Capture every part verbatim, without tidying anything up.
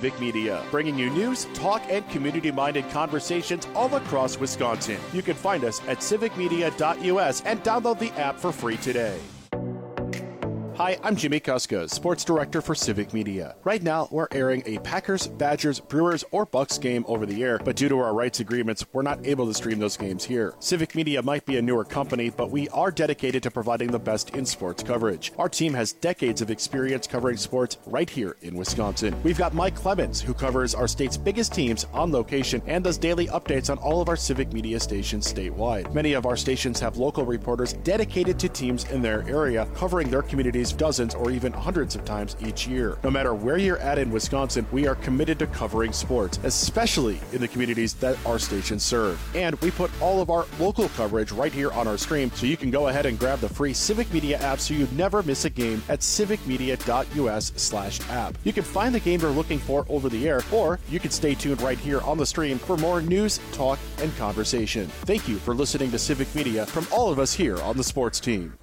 Civic Media, bringing you news, talk, and community-minded conversations all across Wisconsin. You can find us at civic media dot U S and download the app for free today. Hi, I'm Jimmy Kuska, Sports Director for Civic Media. Right now, we're airing a Packers, Badgers, Brewers, or Bucks game over the air, but due to our rights agreements, we're not able to stream those games here. Civic Media might be a newer company, but we are dedicated to providing the best in sports coverage. Our team has decades of experience covering sports right here in Wisconsin. We've got Mike Clemens, who covers our state's biggest teams on location and does daily updates on all of our Civic Media stations statewide. Many of our stations have local reporters dedicated to teams in their area, covering their communities dozens or even hundreds of times each year. No matter where you're at in Wisconsin, we are committed to covering sports, especially in the communities that our stations serve. And we put all of our local coverage right here on our stream, so you can go ahead and grab the free Civic Media app so you never miss a game at civic media dot U S slash app. You can find the game you're looking for over the air, or you can stay tuned right here on the stream for more news, talk, and conversation. Thank you for listening to Civic Media from all of us here on the sports team.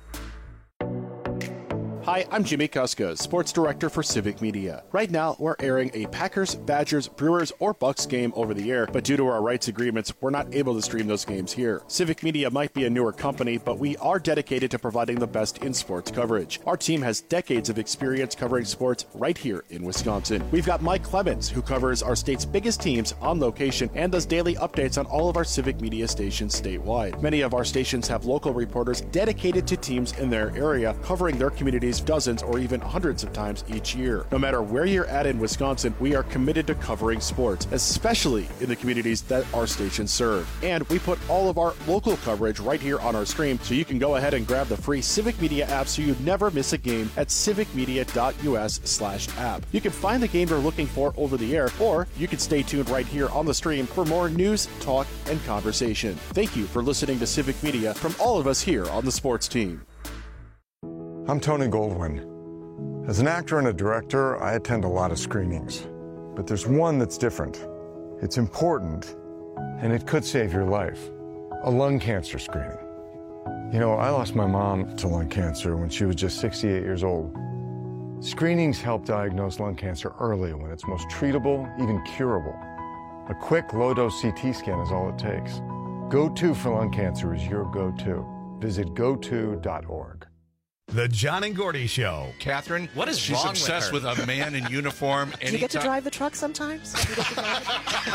Hi, I'm Jimmy Kuska, Sports Director for Civic Media. Right now, we're airing a Packers, Badgers, Brewers, or Bucks game over the air, but due to our rights agreements, we're not able to stream those games here. Civic Media might be a newer company, but we are dedicated to providing the best in sports coverage. Our team has decades of experience covering sports right here in Wisconsin. We've got Mike Clemens, who covers our state's biggest teams on location and does daily updates on all of our Civic Media stations statewide. Many of our stations have local reporters dedicated to teams in their area, covering their communities dozens or even hundreds of times each year. No matter where you're at in Wisconsin, we are committed to covering sports, especially in the communities that our stations serve. And we put all of our local coverage right here on our stream, so you can go ahead and grab the free Civic Media app so you never miss a game at civic media dot U S slash app. You can find the game you're looking for over the air, or you can stay tuned right here on the stream for more news, talk, and conversation. Thank you for listening to Civic Media from all of us here on the sports team. I'm Tony Goldwyn. As an actor and a director, I attend a lot of screenings. But there's one that's different. It's important, and it could save your life. A lung cancer screening. You know, I lost my mom to lung cancer when she was just sixty-eight years old. Screenings help diagnose lung cancer early when it's most treatable, even curable. A quick, low-dose C T scan is all it takes. Go To for lung cancer is your go-to. Visit go to dot org. The John and Gordy Show. Catherine, what is she's wrong obsessed with, with a man in uniform. Do you get to drive the truck sometimes? Do you get to drive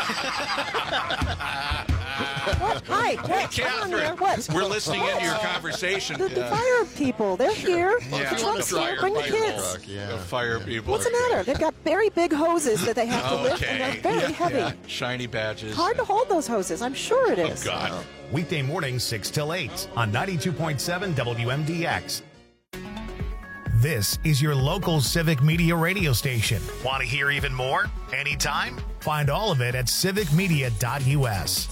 What? Hi, what? Come on here. What? We're listening what? into your conversation. The, the fire people, they're Sure. here. Yeah. The truck's here. Bring the kids. Truck, yeah. The fire people. What's the matter? They've got very big hoses that they have to lift, and they're very yeah. heavy. Yeah. Shiny badges. Hard to hold those hoses. I'm sure it is. Oh, God. Weekday mornings, six till eight on ninety-two point seven W M D X. This is your local Civic Media radio station. Want to hear even more? Anytime? Find all of it at civic media dot U S.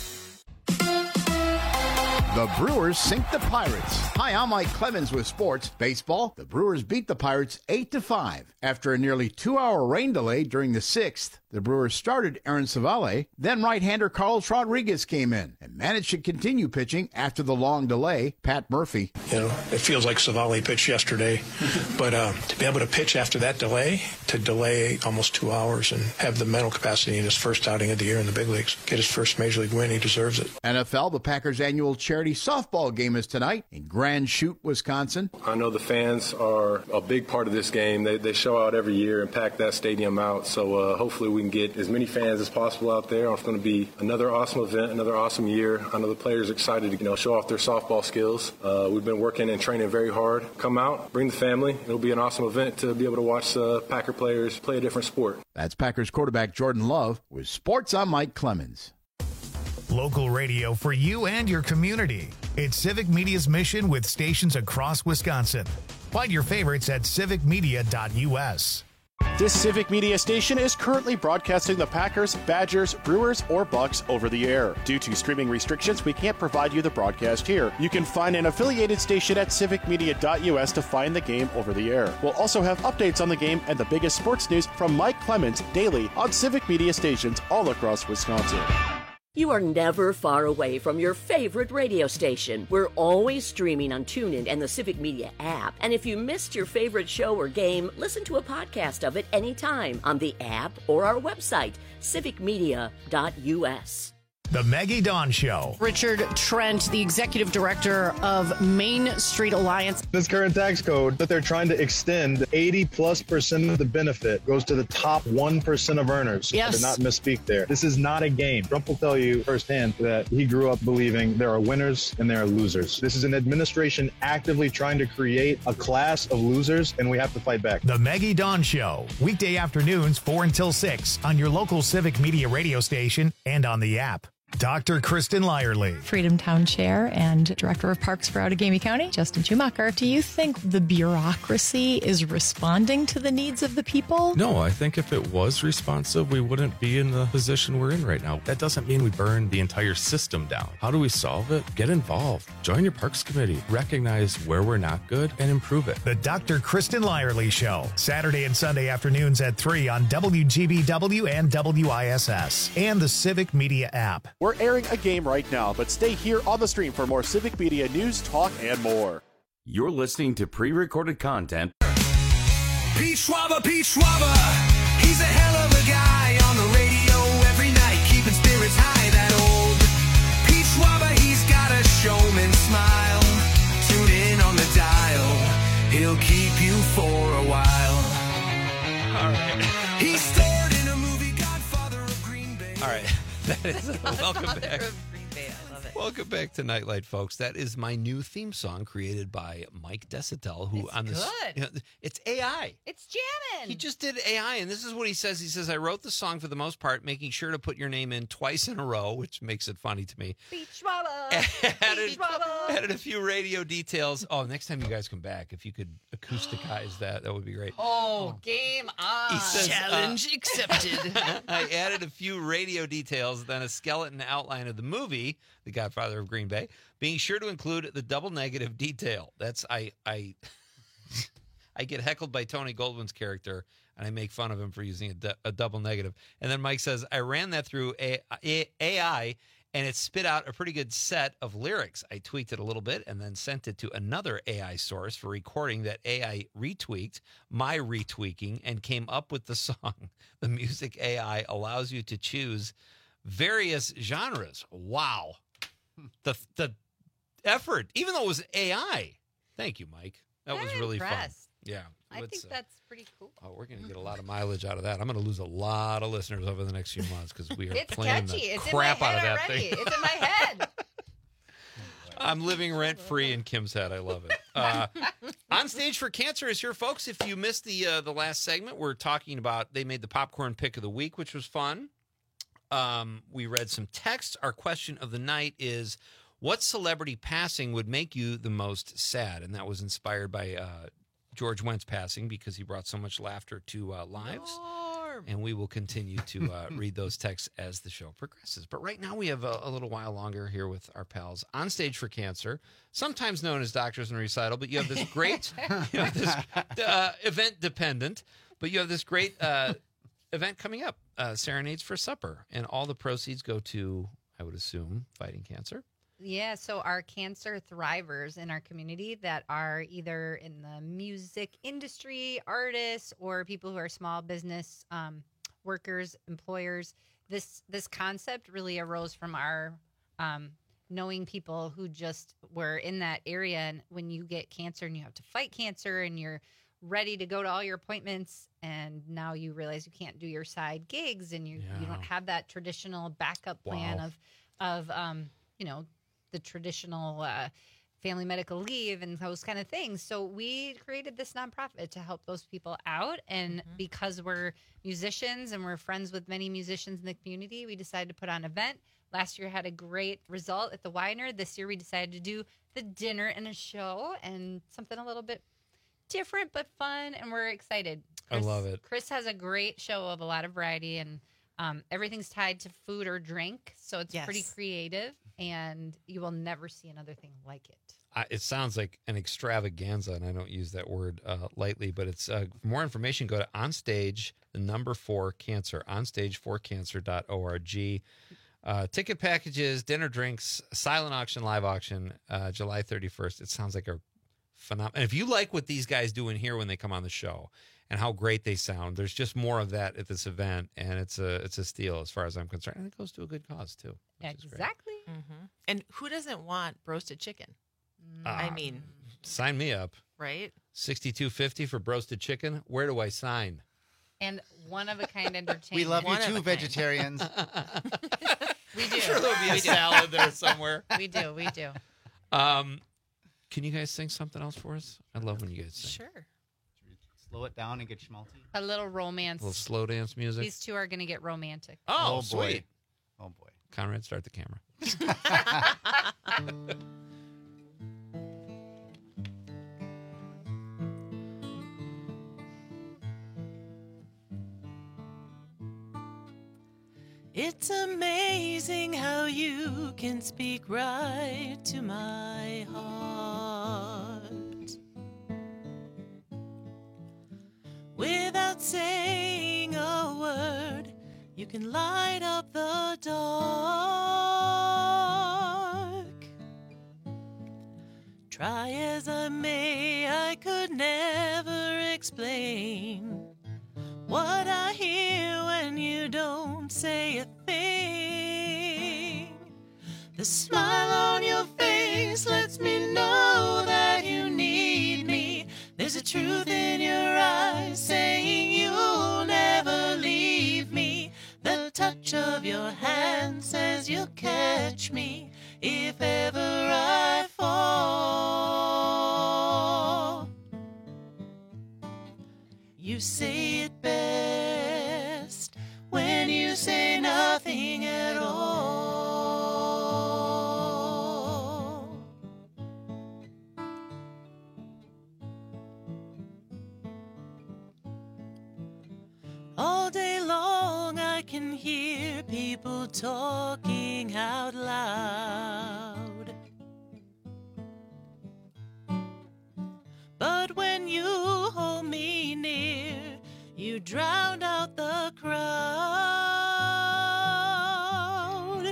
The Brewers sink the Pirates. Hi, I'm Mike Clemens with sports. Baseball, the Brewers beat the Pirates eight to five. After a nearly two-hour rain delay during the sixth, the Brewers started Aaron Civale. Then right-hander Carlos Rodriguez came in and managed to continue pitching after the long delay. Pat Murphy. You know, it feels like Civale pitched yesterday, but uh, to be able to pitch after that delay, to delay almost two hours and have the mental capacity in his first outing of the year in the big leagues, get his first major league win, he deserves it. N F L, the Packers' annual charity softball game is tonight in Grand Chute, Wisconsin. I know the fans are a big part of this game. They, they show out every year and pack that stadium out, so uh, hopefully we can get as many fans as possible out there. It's going to be another awesome event, another awesome year. I know the players are excited to you know show off their softball skills. Uh, we've been working and training very hard. Come out, bring the family. It'll be an awesome event to be able to watch uh, Packer players play a different sport. That's Packers quarterback Jordan Love with Sports. I'm Mike Clemens. Local radio for you and your community. It's Civic Media's mission with stations across Wisconsin. Find your favorites at civic media dot U S. This Civic Media station is currently broadcasting the Packers, Badgers, Brewers, or Bucks over the air. Due to streaming restrictions, we can't provide you the broadcast here. You can find an affiliated station at civic media dot U S to find the game over the air. We'll also have updates on the game and the biggest sports news from Mike Clemens daily on Civic Media stations all across Wisconsin. You are never far away from your favorite radio station. We're always streaming on TuneIn and the Civic Media app. And if you missed your favorite show or game, listen to a podcast of it anytime on the app or our website, civic media dot u s. The Maggie Dawn Show. Richard Trent, the executive director of Main Street Alliance. This current tax code that they're trying to extend, eighty plus percent of the benefit goes to the top one percent of earners. Yes. I did not misspeak there. This is not a game. Trump will tell you firsthand that he grew up believing there are winners and there are losers. This is an administration actively trying to create a class of losers, and we have to fight back. The Maggie Dawn Show. Weekday afternoons, four until six on your local Civic Media radio station and on the app. Doctor Kristen Lyerly. Freedom Town Chair and Director of Parks for Outagamie County, Justin Schumacher. Do you think the bureaucracy is responding to the needs of the people? No, I think if it was responsive, we wouldn't be in the position we're in right now. That doesn't mean we burn the entire system down. How do we solve it? Get involved. Join your Parks Committee. Recognize where we're not good and improve it. The Doctor Kristen Lyerly Show. Saturday and Sunday afternoons at three on W G B W and W I S S and the Civic Media app. We're airing a game right now, but stay here on the stream for more Civic Media news, talk, and more. You're listening to pre-recorded content. Pete Schwaber, Pete Schwaber, he's a hell of a guy on the radio every night, keeping spirits high. That old Pete Schwaber, he's got a showman smile. Tune in on the dial, he'll keep you for a while. All right. He starred in a movie, Godfather of Green Bay. All right. That is welcome back. I love it. Welcome back to Nightlight, folks. That is my new theme song created by Mike Desitel, who it's on this good. You know, it's A I. It's jamming. He just did A I, and this is what he says. He says, I wrote the song for the most part, making sure to put your name in twice in a row, which makes it funny to me. Beach Schwabba. added, Beach Schwabba. added a few radio details. Oh, next time you guys come back, if you could acousticize that, that would be great. Oh, game on. He says, Challenge uh, accepted. I added a few radio details, then a skeleton outline of the movie, The Godfather of Green Bay, being sure to include the double negative detail. That's I I I get heckled by Tony Goldwyn's character, and I make fun of him for using a, du- a double negative. And then Mike says, I ran that through a- a- AI, and it spit out a pretty good set of lyrics. I tweaked it a little bit and then sent it to another A I source for recording that A I retweaked my retweaking and came up with the song. The music A I allows you to choose various genres. Wow. The the effort, even though it was A I. Thank you, Mike. That I'm was really impressed. fun. Yeah. I let's, think uh, that's pretty cool. Oh, we're going to get a lot of mileage out of that. I'm going to lose a lot of listeners over the next few months because we are It's playing catchy. the It's crap in my out of head that already. thing. It's in my head. I'm living rent free in Kim's head. I love it. Uh, On Stage for Cancer is here, folks. If you missed the uh, the last segment, we're talking about they made the popcorn pick of the week, which was fun. Um, we read some text. Our question of the night is, what celebrity passing would make you the most sad? And that was inspired by uh, George Wentz passing because he brought so much laughter to uh, lives. And we will continue to uh, read those texts as the show progresses. But right now we have a, a little while longer here with our pals On Stage for Cancer, sometimes known as Doctors in Recital. But you have this great you have this, uh, event dependent, but you have this great uh, event coming up, uh, Serenades for Supper. And all the proceeds go to, I would assume, fighting cancer. Yeah, so our cancer thrivers in our community that are either in the music industry, artists, or people who are small business um, workers, employers. This this concept really arose from our um, knowing people who just were in that area. And when you get cancer and you have to fight cancer and you're ready to go to all your appointments, and now you realize you can't do your side gigs and you, Yeah. you don't have that traditional backup plan Wow. of, of um, you know, the traditional uh, family medical leave and those kind of things. So we created this nonprofit to help those people out. And Mm-hmm. because we're musicians and we're friends with many musicians in the community, we decided to put on an event. Last year had a great result at the Weiner. This year we decided to do the dinner and a show and something a little bit different but fun. And we're excited. I Chris- love it. Chris has a great show of a lot of variety, and um, everything's tied to food or drink. So it's Yes. pretty creative, and you will never see another thing like it. I, it sounds like an extravaganza, and I don't use that word uh, lightly, but it's uh, for more information, go to Onstage, the number four cancer, onstage for cancer dot org. Uh, ticket packages, dinner, drinks, silent auction, live auction, uh, July thirty-first. It sounds like a phenomenal. And if you like what these guys do in here when they come on the show and how great they sound, there's just more of that at this event, and it's a it's a steal as far as I'm concerned. And it goes to a good cause too. Exactly. Mm-hmm. And who doesn't want roasted chicken? Uh, I mean, sign me up. right? sixty-two fifty for roasted chicken. Where do I sign? And one of a kind entertainment. We love you One of too, a kind. vegetarians. We do. I'm sure there'll be a We do. salad there somewhere. We do. We do. Um, can you guys sing something else for us? I love when you guys sing. Sure. Slow it down and get schmaltzy. A little romance. A little slow dance music. These two are going to get romantic. Oh, Oh, boy. sweet. Oh boy. Conrad, start the camera. It's amazing how you can speak right to my heart without saying a word. You can light up the dark. Try as I may, I could never explain what I hear when you don't say a thing. The smile on your face lets me know that you need me. There's a truth in your eyes saying you'll never leave me. The touch of your hand says you'll catch me if ever I fall. You say it best when you say nothing at all. All day long I can hear people talking out loud. But when you hold me near, you drowned out the crowd.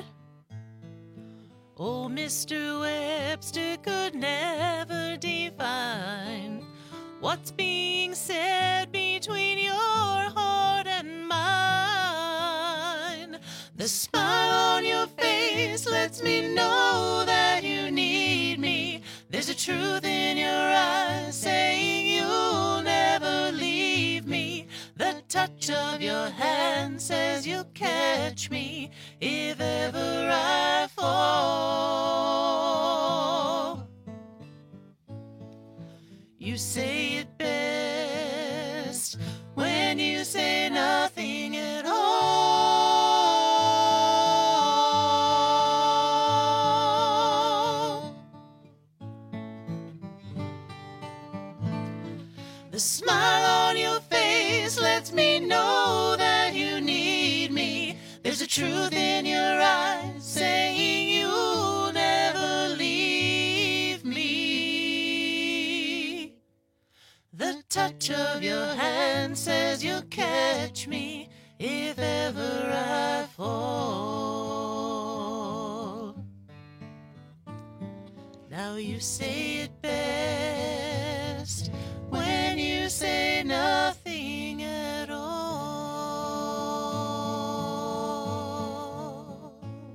Oh, Mister Webster could never define what's being said between your heart and mine. The smile on your face lets me know that you need me. There's a truth in your eyes saying you'll never leave me. The touch of your hand says you'll catch me if ever I fall. You say it best when you say nothing at all. The smile on your face lets me know that you need me. There's a truth in your eyes saying you'll never leave me. The touch of your hand says you'll catch me if ever I fall. Now you say it best when you say nothing at all.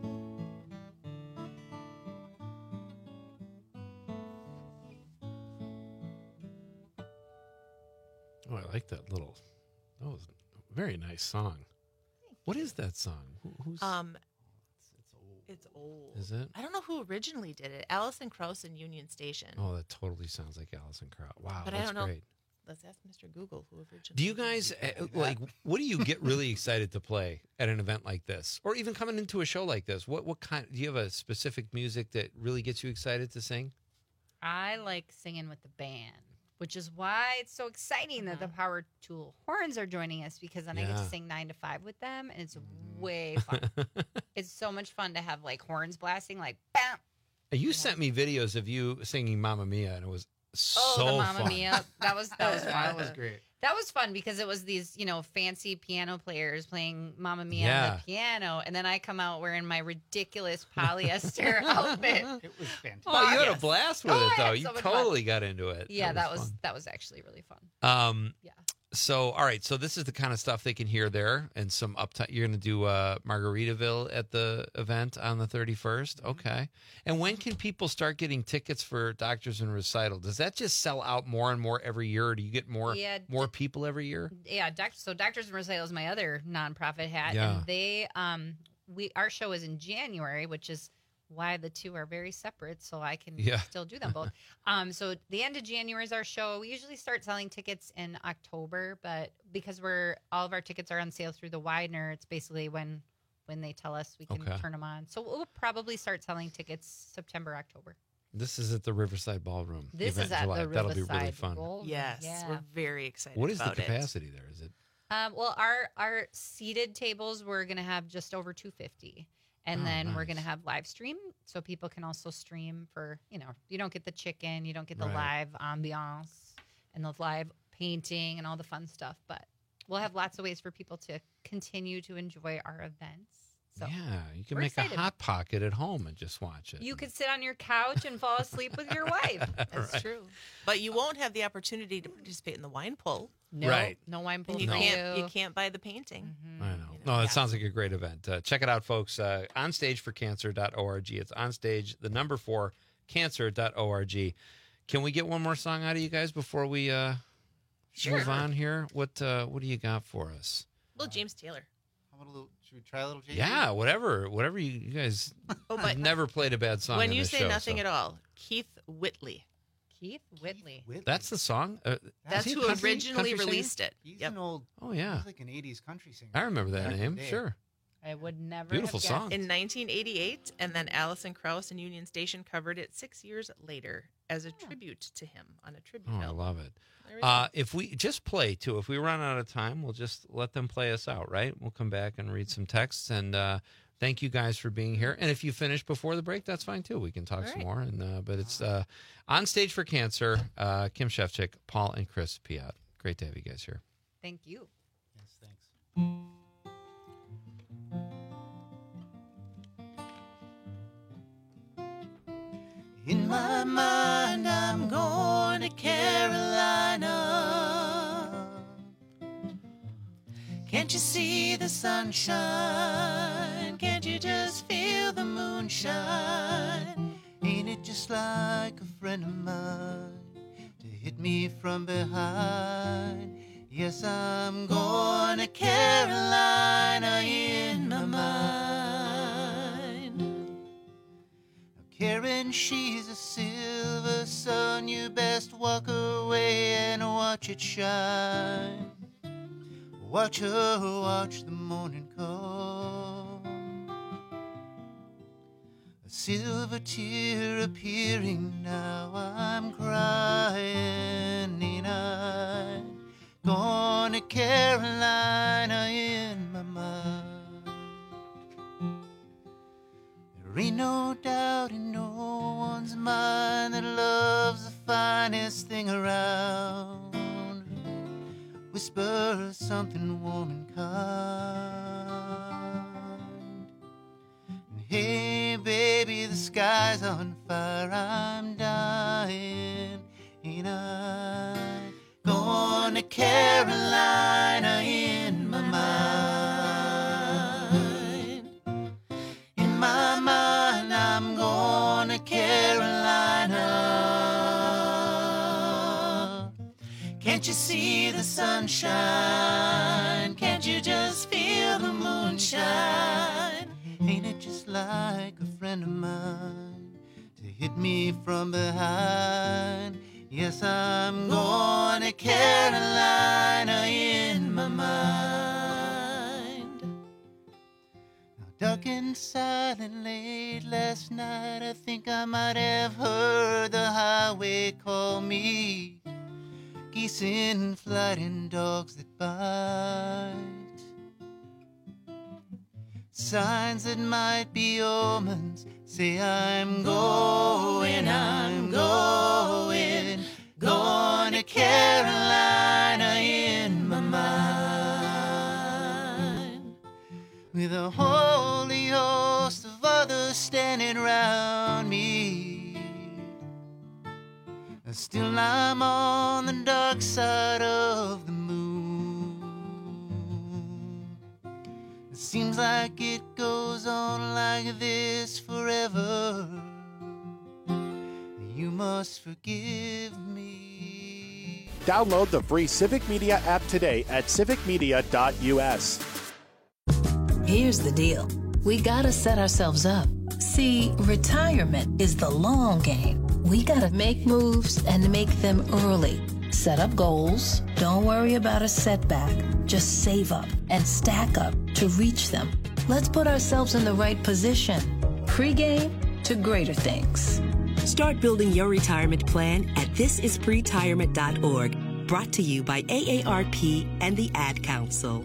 Oh, I like that little. That was a very nice song. What is that song? Who, who's Um, it's old. Is it? I don't know who originally did it. Allison Krauss and Union Station. Oh, that totally sounds like Alison Krauss. Wow, but I that's don't know. great. Let's ask Mister Google who originally. Do you guys uh, like? What do you get really excited to play at an event like this, or even coming into a show like this? What what kind? Do you have a specific music that really gets you excited to sing? I like singing with the band, which is why it's so exciting that the Power Tool Horns are joining us, because then I get to Yeah. sing nine to five with them, and it's way fun. It's so much fun to have like horns blasting, like bam. You sent me videos of you singing "Mamma Mia," and it was Oh, So the Mamma fun. Mia. That was that was fun. That was great. That was fun because it was these, you know, fancy piano players playing Mamma Mia Yeah. on the piano, and then I come out wearing my ridiculous polyester outfit. It was fantastic. Oh, you had a Yes. blast with Oh, it, I though. had You so much fun. totally got into it. Yeah, that was fun. that was actually really fun. Um, Yeah. So, all right. So this is the kind of stuff they can hear there, and some uptime. You're going to do uh, Margaritaville at the event on the thirty-first. Mm-hmm. Okay. And when can people start getting tickets for Doctors in Recital? Does that just sell out more and more every year, or do you get more Yeah, more people every year? Yeah, doc- so Doctors in Recital is my other nonprofit hat, Yeah. and they um we our show is in January, which is why the two are very separate, so I can Yeah. still do them both. um, so the end of January is our show. We usually start selling tickets in October, but because we're all of our tickets are on sale through the Widener, it's basically when when they tell us we can Okay. turn them on. So we'll probably start selling tickets September, October. This is at the Riverside Ballroom. This event is in at July. the That'll be really Riverside fun. Bowl. Yes, Yeah. we're very excited. What is the about it. capacity there? Is it? Um, well, our our seated tables we're gonna have just over two fifty, and Oh, then we're nice. gonna have live stream, so people can also stream for you know you don't get the chicken, you don't get the Right. live ambiance and the live painting and all the fun stuff, but we'll have lots of ways for people to continue to enjoy our events. So Yeah, you can we're make excited. a hot pocket at home and just watch it. you could sit on your couch and fall asleep with your wife. That's Right. true. But you won't have the opportunity to participate in the wine pull. No, Right. no wine pool And you for can't you. you can't buy the painting. Mm-hmm. I know. No, it sounds like a great event. Uh, check it out, folks. Uh, onstage for cancer dot org. It's onstage, the number four, cancer dot org. Can we get one more song out of you guys before we uh, Sure. move on here? What uh, What do you got for us? Well, James Taylor. How about a little, should we try a little J J? Yeah, whatever. Whatever you, you guys Oh, have but never played a bad song when on you this say show, nothing so- at all, Keith Whitley. Keith Whitley. That's the song? Uh, That's is he a who country- originally country singer? released it. He's Yep. an old. Oh, yeah. He's like an eighties country singer. I remember that Back in name. the day. Sure. I would never. Beautiful have song. guessed. In nineteen eighty-eight, and then Allison Krauss and Union Station covered it six years later as a tribute to him on a tribute Oh, I album. love it. There we go. Uh, if we just play too, if we run out of time, we'll just let them play us out, right? We'll come back and read some texts. And uh, thank you guys for being here. And if you finish before the break, that's fine too. We can talk All some right. more. And uh, but it's uh, On Stage for Cancer. Uh, Kim Shefchick, Paul, and Chris Piat. Great to have you guys here. Thank you. Yes, thanks. In my mind, I'm going to Carolina. Can't you see the sunshine? Can't you just feel the moonshine? Ain't it just like a friend of mine to hit me from behind? Yes, I'm going to Carolina in my mind. Karen, she's a silver sun. You best walk away and watch it shine. Watch her watch the morning come. A silver tear appearing now. I'm crying and I'm going to Carolina in my mind. There ain't no doubt in no one's mind that love's the finest thing around. Whisper something warm and kind. And hey, baby, the sky's on fire. I'm dying, and I'm going to Carolina in my mind. In my mind, I'm going to Carolina. Can't you see the sunshine? Can't you just feel the moonshine? Ain't it just like a friend of mine to hit me from behind? Yes, I'm going to Carolina in my mind. Now, dark and silent late last night, I think I might have heard the highway call me. Geese in flight and dogs that bite. Signs that might be omens say I'm going, I'm going. Carolina in my mind, with a holy host of others standing round me. Still I'm on the dark side of the moon. It seems like it goes on like this forever. You must forgive me. Download the free Civic Media app today at civic media dot u s. Here's the deal. We gotta set ourselves up. See, retirement is the long game. We gotta make moves and make them early. Set up goals. Don't worry about a setback. Just save up and stack up to reach them. Let's put ourselves in the right position. Pre-game to greater things. Start building your retirement plan at this is pretirement dot org. Brought to you by A A R P and the Ad Council.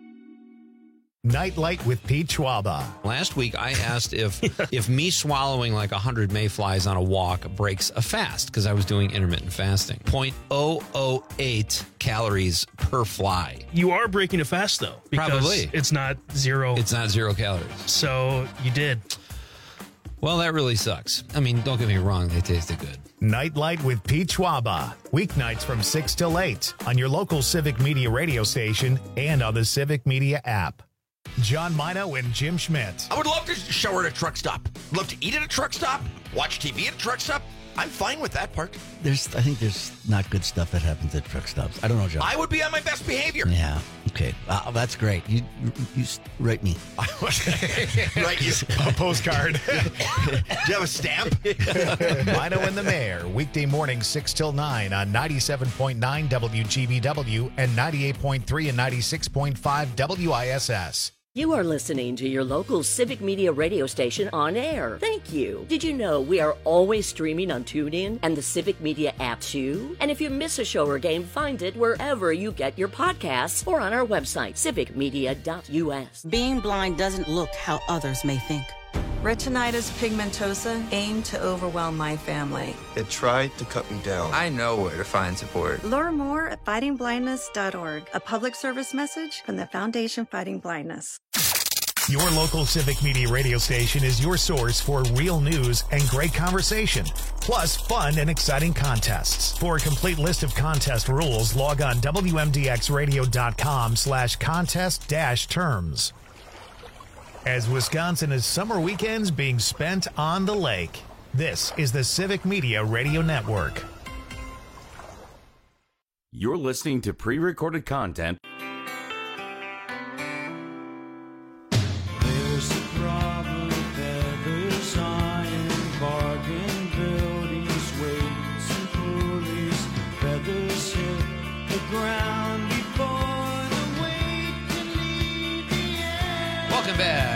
Nightlight with Pete Schwaba. Last week, I asked if if me swallowing like one hundred mayflies on a walk breaks a fast, because I was doing intermittent fasting. zero point zero zero eight calories per fly. You are breaking a fast, though. Because Probably. It's not zero. It's not zero calories. So you did. Well, that really sucks. I mean, don't get me wrong. They tasted good. Nightlight with Pete Schwaba. Weeknights from six till eight on your local Civic Media radio station and on the Civic Media app. John Mino and Jim Schmidt. I would love to shower at a truck stop. Love to eat at a truck stop. Watch T V at a truck stop. I'm fine with that part. There's, I think there's not good stuff that happens at truck stops. I don't know, John. I would be on my best behavior. Yeah. Okay. Uh, that's great. You, you, you write me. Right, you. A postcard. Do you have a stamp? Mino and the Mayor, weekday morning six till nine on ninety-seven point nine W G B W and ninety-eight point three and ninety-six point five W I S S. You are listening to your local Civic Media radio station on air. Thank you. Did you know we are always streaming on TuneIn and the Civic Media app too? And if you miss a show or game, find it wherever you get your podcasts or on our website, civic media dot u s. Being blind doesn't look how others may think. Retinitis pigmentosa aimed to overwhelm my family. It tried to cut me down. I know where to find support. Learn more at fighting blindness dot org, a public service message from the Foundation Fighting Blindness. Your local Civic Media radio station is your source for real news and great conversation, plus fun and exciting contests. For a complete list of contest rules, log on W M D X radio dot com slash contest dash terms. As Wisconsin is summer weekends being spent on the lake, this is the Civic Media Radio Network. You're listening to pre-recorded content. There's a problem, feathers, iron, bargain, buildings, weights, and pulleys. Feathers hit the ground before the weight can leave the air. Welcome back.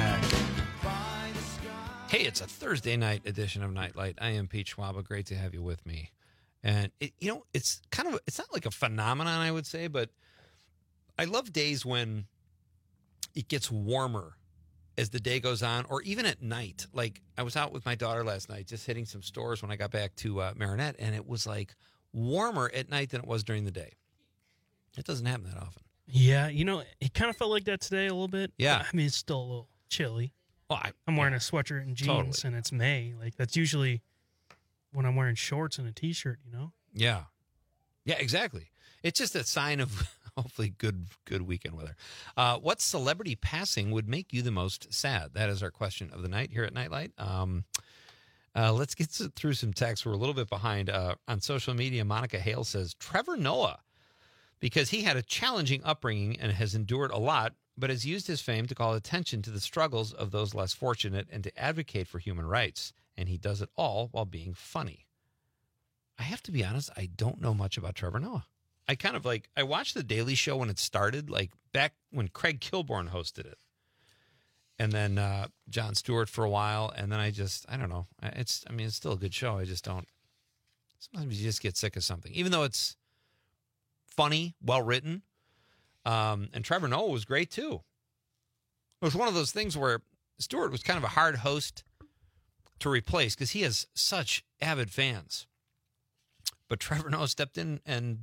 Hey, it's a Thursday night edition of Nightlight. I am Pete Schwaba. Great to have you with me. And, it, you know, it's kind of, it's not like a phenomenon, I would say, but I love days when it gets warmer as the day goes on, or even at night. Like, I was out with my daughter last night, just hitting some stores when I got back to uh, Marinette, and it was like warmer at night than it was during the day. It doesn't happen that often. Yeah, you know, it kind of felt like that today a little bit. Yeah. I mean, it's still a little chilly. Well, I, I'm wearing a sweatshirt and jeans, Totally. and it's May. Like, that's usually when I'm wearing shorts and a T-shirt, you know? Yeah. Yeah, exactly. It's just a sign of hopefully good good weekend weather. Uh, what celebrity passing would make you the most sad? That is our question of the night here at Nightlight. Um, uh, let's get s- through some texts. We're a little bit behind. Uh, on social media, Monica Hale says, Trevor Noah, because he had a challenging upbringing and has endured a lot, but has used his fame to call attention to the struggles of those less fortunate and to advocate for human rights. And he does it all while being funny. I have to be honest, I don't know much about Trevor Noah. I kind of like, I watched The Daily Show when it started, like back when Craig Kilborn hosted it. And then uh, Jon Stewart for a while. And then I just, I don't know. It's, I mean, it's still a good show. I just don't, sometimes you just get sick of something. Even though it's funny, well-written. Um, and Trevor Noah was great, too. It was one of those things where Stewart was kind of a hard host to replace because he has such avid fans. But Trevor Noah stepped in and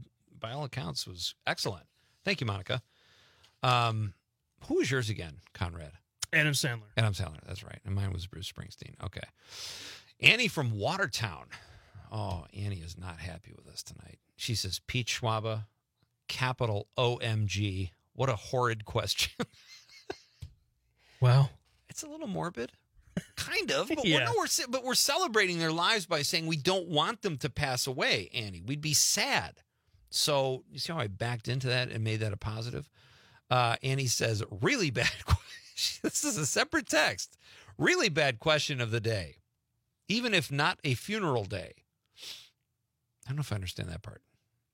by all accounts was excellent. Thank you, Monica. Um, who was yours again, Conrad? Adam Sandler. Adam Sandler, that's right. And mine was Bruce Springsteen. Okay. Annie from Watertown. Oh, Annie is not happy with us tonight. She says, Pete Schwaba, capital O M G. What a horrid question. Well, it's a little morbid. Kind of. But, Yeah. we're, no, we're, ce- but we're celebrating their lives by saying we don't want them to pass away, Annie. We'd be sad. So you see how I backed into that and made that a positive? Uh, Annie says, really bad question. This is a separate text. Really bad question of the day. Even if not a funeral day. I don't know if I understand that part.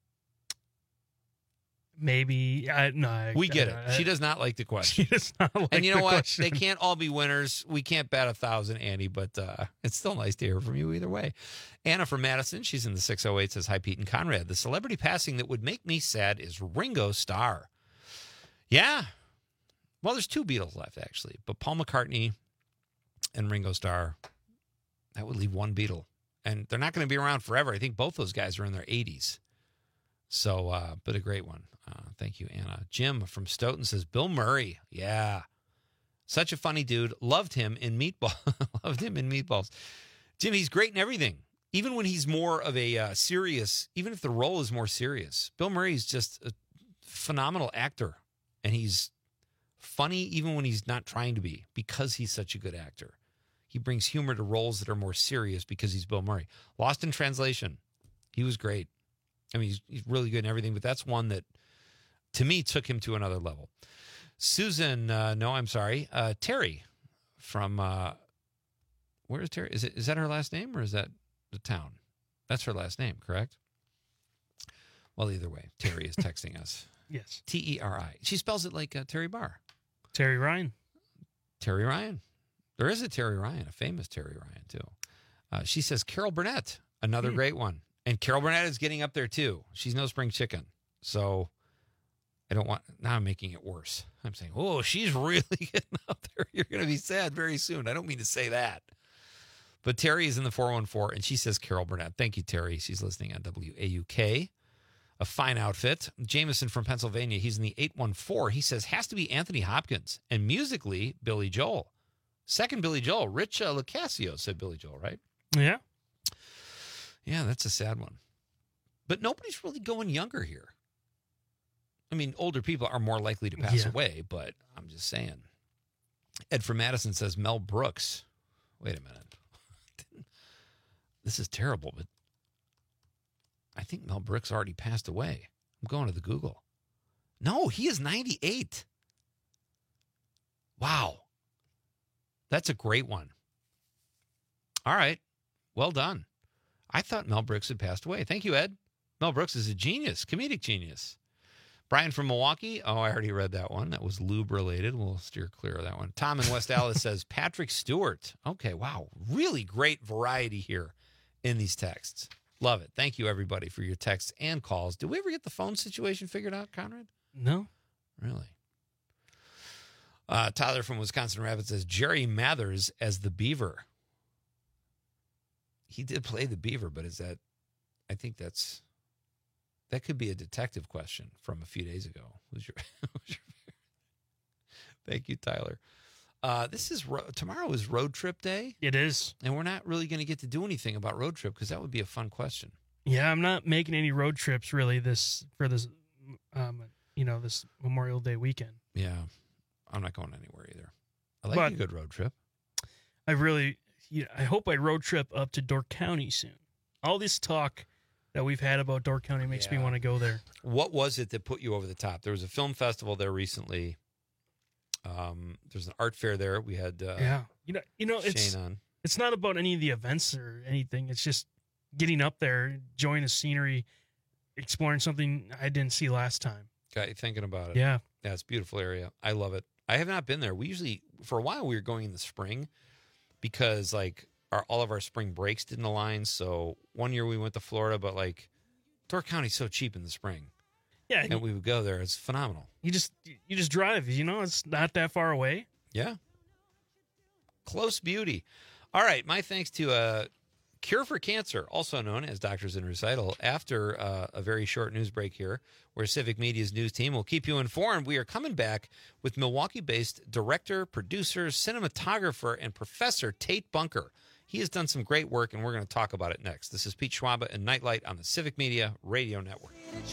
maybe I no. I, We get it. I- She does not like the question. She does not like and you know the what? question. They can't all be winners. We can't bat a thousand, Annie, but uh, it's still nice to hear from you either way. Anna from Madison, she's in the six oh eight, says, hi, Pete and Conrad. The celebrity passing that would make me sad is Ringo Starr. Yeah. Well, there's two Beatles left, actually. But Paul McCartney and Ringo Starr, that would leave one Beatle. And they're not going to be around forever. I think both those guys are in their eighties. So, uh, but a great one. Uh, thank you, Anna. Jim from Stoughton says, Bill Murray. Yeah. Such a funny dude. Loved him in Meatball. Loved him in Meatballs. Jim, he's great in everything. Even when he's more of a uh, serious, even if the role is more serious. Bill Murray's just a phenomenal actor. And he's funny even when he's not trying to be, because he's such a good actor. He brings humor to roles that are more serious because he's Bill Murray. Lost in Translation. He was great. I mean, he's, he's really good in everything, but that's one that, to me, took him to another level. Susan, uh, no, I'm sorry, uh, Terry from, uh, where is Terry? Is it is that her last name or is that the town? That's her last name, correct? Well, either way, Terry is texting us. Yes. T E R I. She spells it like uh, Terry Barr. Terry Ryan. Terry Ryan. There is a Terry Ryan, a famous Terry Ryan, too. Uh, she says Carol Burnett, another Hmm. great one. And Carol Burnett is getting up there, too. She's no spring chicken. So I don't want, now I'm making it worse. I'm saying, oh, she's really getting up there. You're going to be sad very soon. I don't mean to say that. But Terry is in the four one four, and she says Carol Burnett. Thank you, Terry. She's listening on W A U K. A fine outfit. Jameson from Pennsylvania, he's in the eight one four. He says, has to be Anthony Hopkins. And musically, Billy Joel. Second Billy Joel. Rich uh, Lucasio said Billy Joel, right? Yeah. Yeah, that's a sad one. But nobody's really going younger here. I mean, older people are more likely to pass Yeah. away, but I'm just saying. Ed from Madison says Mel Brooks. Wait a minute. This is terrible, but I think Mel Brooks already passed away. I'm going to the Google. No, he is ninety-eight. Wow. That's a great one. All right. Well done. I thought Mel Brooks had passed away. Thank you, Ed. Mel Brooks is a genius, comedic genius. Brian from Milwaukee. Oh, I already read that one. That was lube related. We'll steer clear of that one. Tom in West Allis says Patrick Stewart. Okay, wow. Really great variety here in these texts. Love it. Thank you, everybody, for your texts and calls. Did we ever get the phone situation figured out, Conrad? No. Really? Uh, Tyler from Wisconsin Rapids says Jerry Mathers as the Beaver. He did play the Beaver, but is that, I think that's, that could be a detective question from a few days ago. Who's your, who's your Thank you, Tyler. Uh, this is, ro- tomorrow is road trip day. It is. And we're not really going to get to do anything about road trip because that would be a fun question. Yeah, I'm not making any road trips really this for this, um, you know, this Memorial Day weekend. Yeah, I'm not going anywhere either. I like But- a good road trip. I really, yeah, I hope I road trip up to Door County soon. All this talk that we've had about Door County makes me Yeah. want to go there. What was it that put you over the top? There was a film festival there recently. Um, there's an art fair there. We had uh, yeah, you know, you know, it's Shane on. it's not about any of the events or anything. It's just getting up there, enjoying the scenery, exploring something I didn't see last time. Got you thinking about it. Yeah. Yeah, it's a beautiful area. I love it. I have not been there. We usually, for a while, we were going in the spring because, like, our all of our spring breaks didn't align. So one year we went to Florida, but, like, Door County's so cheap in the spring. Yeah, And we would go there. It's phenomenal. You just you just drive. You know, it's not that far away. Yeah. Close beauty. All right. My thanks to uh, Cure for Cancer, also known as Doctors in Recital, after uh, a very short news break here, where Civic Media's news team will keep you informed. We are coming back with Milwaukee-based director, producer, cinematographer, and professor Tate Bunker. He has done some great work, and we're going to talk about it next. This is Pete Schwaba and Nightlight on the Civic Media Radio Network.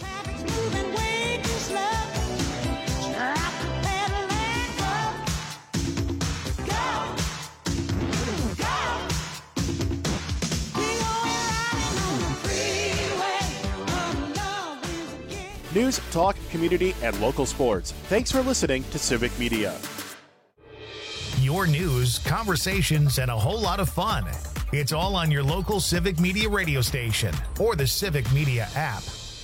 News, talk, community, and local sports. Thanks for listening to Civic Media. Your news, conversations, and a whole lot of fun. It's all on your local Civic Media radio station or the Civic Media app.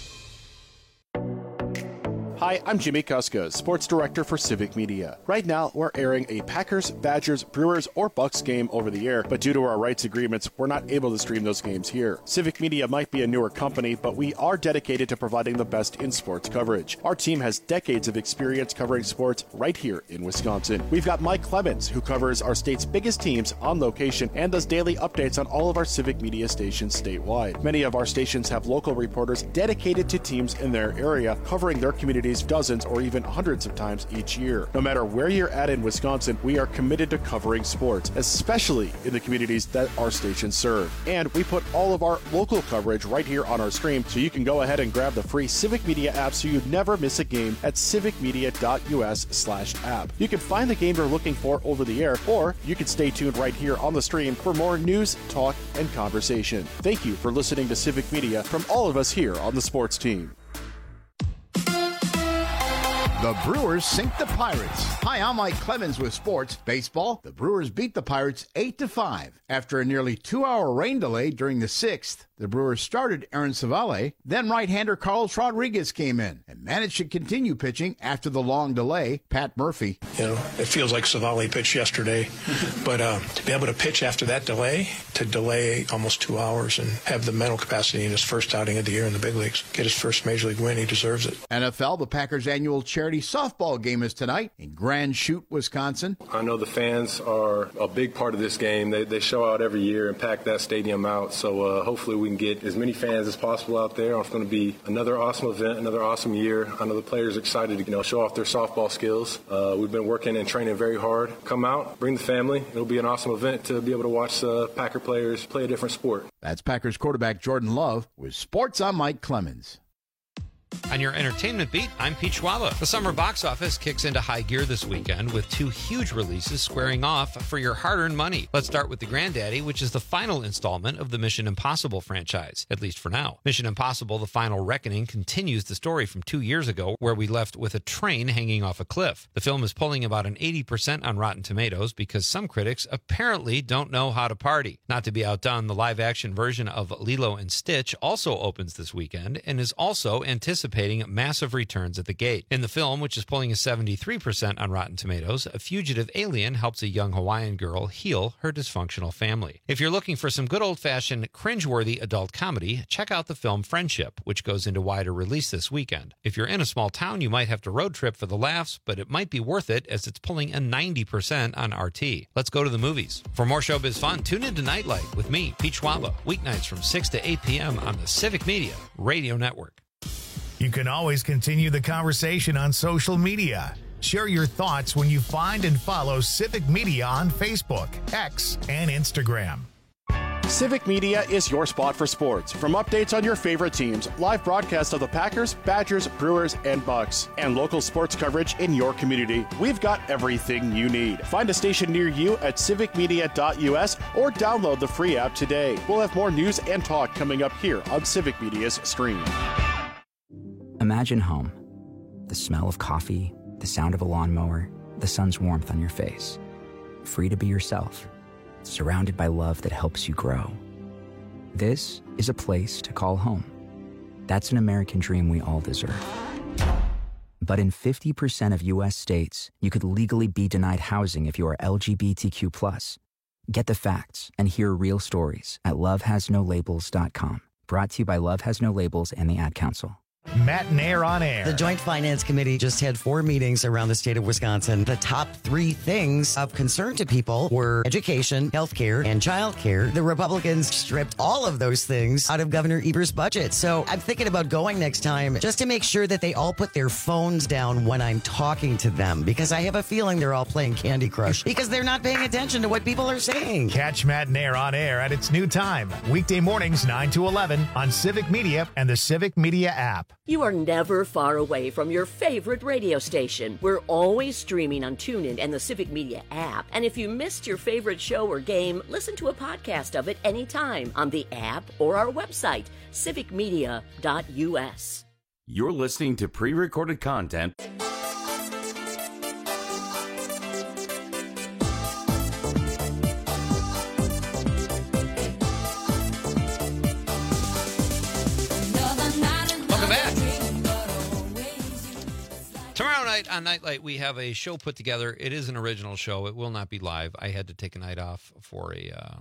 Hi, I'm Jimmy Kuska, Sports Director for Civic Media. Right now, we're airing a Packers, Badgers, Brewers, or Bucks game over the air, but due to our rights agreements, we're not able to stream those games here. Civic Media might be a newer company, but we are dedicated to providing the best in sports coverage. Our team has decades of experience covering sports right here in Wisconsin. We've got Mike Clemens, who covers our state's biggest teams on location and does daily updates on all of our Civic Media stations statewide. Many of our stations have local reporters dedicated to teams in their area, covering their communities dozens or even hundreds of times each year. No matter where you're at in Wisconsin, we are committed to covering sports, especially in the communities that our stations serve. And we put all of our local coverage right here on our stream, so you can go ahead and grab the free Civic Media app so you never miss a game at civicmedia.us slash app. You can find the game you're looking for over the air, or you can stay tuned right here on the stream for more news, talk, and conversation. Thank you for listening to Civic Media from all of us here on the sports team. The Brewers sink the Pirates. Hi, I'm Mike Clemens with Sports Baseball. The Brewers beat the Pirates eight to five. After a nearly two-hour rain delay during the sixth, the Brewers started Aaron Savale. Then right-hander Carlos Rodriguez came in and managed to continue pitching after the long delay. Pat Murphy. You know, it feels like Savale pitched yesterday, but uh, to be able to pitch after that delay, to delay almost two hours and have the mental capacity in his first outing of the year in the big leagues, get his first major league win, he deserves it. N F L, the Packers' annual charity softball game is tonight in Grand Chute, Wisconsin. I know the fans are a big part of this game. They, they show out every year and pack that stadium out, so uh, hopefully we can get as many fans as possible out there. It's going to be another awesome event, another awesome year. I know the players are excited to you know show off their softball skills. Uh, we've been working and training very hard. Come out, bring the family. It'll be an awesome event to be able to watch uh, Packer players play a different sport. That's Packers quarterback Jordan Love with Sports. I'm Mike Clemens. On your entertainment beat, I'm Pete Schwaba. The summer box office kicks into high gear this weekend with two huge releases squaring off for your hard-earned money. Let's start with The Granddaddy, which is the final installment of the Mission Impossible franchise, at least for now. Mission Impossible: The Final Reckoning continues the story from two years ago, where we left with a train hanging off a cliff. The film is pulling about an eighty percent on Rotten Tomatoes because some critics apparently don't know how to party. Not to be outdone, the live-action version of Lilo and Stitch also opens this weekend and is also anticipated anticipating massive returns at the gate. In the film, which is pulling a seventy-three percent on Rotten Tomatoes, a fugitive alien helps a young Hawaiian girl heal her dysfunctional family. If you're looking for some good old-fashioned, cringeworthy adult comedy, check out the film Friendship, which goes into wider release this weekend. If you're in a small town, you might have to road trip for the laughs, but it might be worth it as it's pulling a ninety percent on R T. Let's go to the movies. For more showbiz fun, tune into Nightlight with me, Pete Schwaba, weeknights from six to eight p.m. on the Civic Media Radio Network. You can always continue the conversation on social media. Share your thoughts when you find and follow Civic Media on Facebook, X, and Instagram. Civic Media is your spot for sports. From updates on your favorite teams, live broadcasts of the Packers, Badgers, Brewers, and Bucks, and local sports coverage in your community, we've got everything you need. Find a station near you at civic media dot u s or download the free app today. We'll have more news and talk coming up here on Civic Media's stream. Imagine home. The smell of coffee, the sound of a lawnmower, the sun's warmth on your face. Free to be yourself, surrounded by love that helps you grow. This is a place to call home. That's an American dream we all deserve. But in fifty percent of U S states, you could legally be denied housing if you are L G B T Q plus. Get the facts and hear real stories at love has no labels dot com. Brought to you by Love Has No Labels and the Ad Council. Matt and Air on Air. The Joint Finance Committee just had four meetings around the state of Wisconsin. The top three things of concern to people were education, healthcare, and childcare. The Republicans stripped all of those things out of Governor Eber's budget. So I'm thinking about going next time just to make sure that they all put their phones down when I'm talking to them, because I have a feeling they're all playing Candy Crush because they're not paying attention to what people are saying. Catch Matt and Air on Air at its new time, weekday mornings nine to eleven on Civic Media and the Civic Media app. You are never far away from your favorite radio station. We're always streaming on TuneIn and the Civic Media app. And if you missed your favorite show or game, listen to a podcast of it anytime on the app or our website, civic media dot u s. You're listening to pre-recorded content. Tomorrow night on Nightlight, we have a show put together. It is an original show. It will not be live. I had to take a night off for a uh,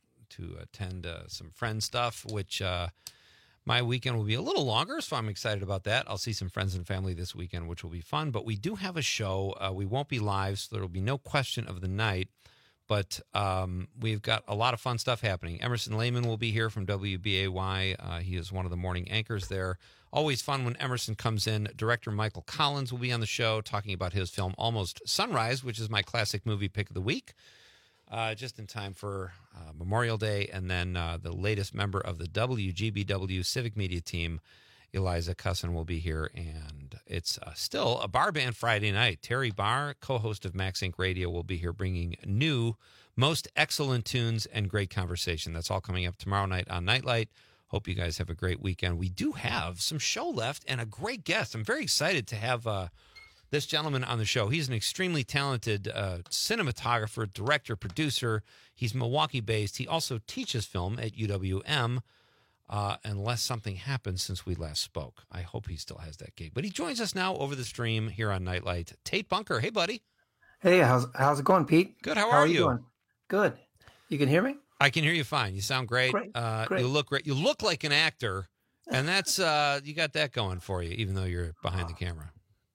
to attend uh, some friend stuff, which uh, my weekend will be a little longer, so I'm excited about that. I'll see some friends and family this weekend, which will be fun. But we do have a show. Uh, we won't be live, so there will be no question of the night. But um, we've got a lot of fun stuff happening. Emerson Lehman will be here from W B A Y. Uh, he is one of the morning anchors there. Always fun when Emerson comes in. Director Michael Collins will be on the show talking about his film Almost Sunrise, which is my classic movie pick of the week, uh, just in time for uh, Memorial Day. And then uh, the latest member of the W G B W Civic Media team, Eliza Cussin, will be here. And it's uh, still a bar band Friday night. Terry Barr, co-host of Max Inc Radio, will be here bringing new, most excellent tunes and great conversation. That's all coming up tomorrow night on Nightlight. Hope you guys have a great weekend. We do have some show left and a great guest. I'm very excited to have uh, this gentleman on the show. He's an extremely talented uh, cinematographer, director, producer. He's Milwaukee-based. He also teaches film at U W M, uh, unless something happens since we last spoke. I hope he still has that gig. But he joins us now over the stream here on Nightlight. Tate Bunker. Hey, buddy. Hey, how's how's it going, Pete? Good. How, how are, are you? Doing? Good. You can hear me? I can hear you fine. You sound great. Great, uh, great. You look great. You look like an actor, and that's uh, you got that going for you, even though you're behind the camera.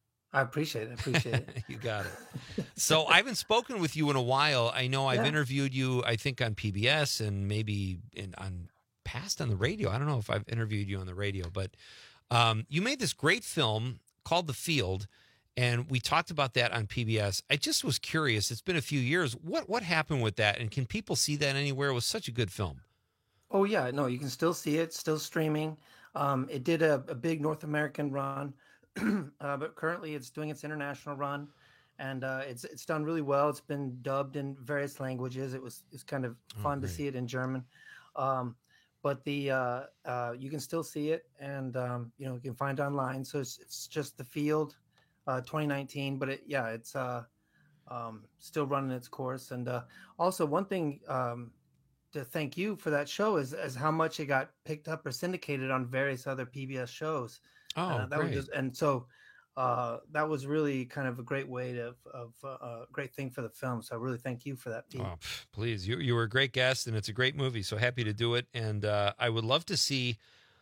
I appreciate it. I appreciate it. You got it. So I haven't spoken with you in a while. I know I've Yeah. interviewed you, I think, on P B S and maybe in, on past on the radio. I don't know if I've interviewed you on the radio, but um, you made this great film called The Field. And we talked about that on P B S. I just was curious. It's been a few years. What what happened with that? And can people see that anywhere? It was such a good film. Oh yeah, no, you can still see it. Still streaming. Um, it did a, a big North American run, uh, but currently it's doing its international run, and uh, it's it's done really well. It's been dubbed in various languages. It was it's kind of fun Oh, to great. see it in German, um, but the uh, uh, you can still see it, and um, you know you can find it online. So it's it's just The Field. Uh, twenty nineteen, but it, yeah, it's uh, um, still running its course. And uh, also, one thing um, to thank you for that show is, is how much it got picked up or syndicated on various other P B S shows. Oh, uh, that great. was just, and so uh, that was really kind of a great way to, of a uh, great thing for the film. So I really thank you for that, Pete. Oh, pff, please. You, you were a great guest, and it's a great movie. So happy to do it. And uh, I would love to see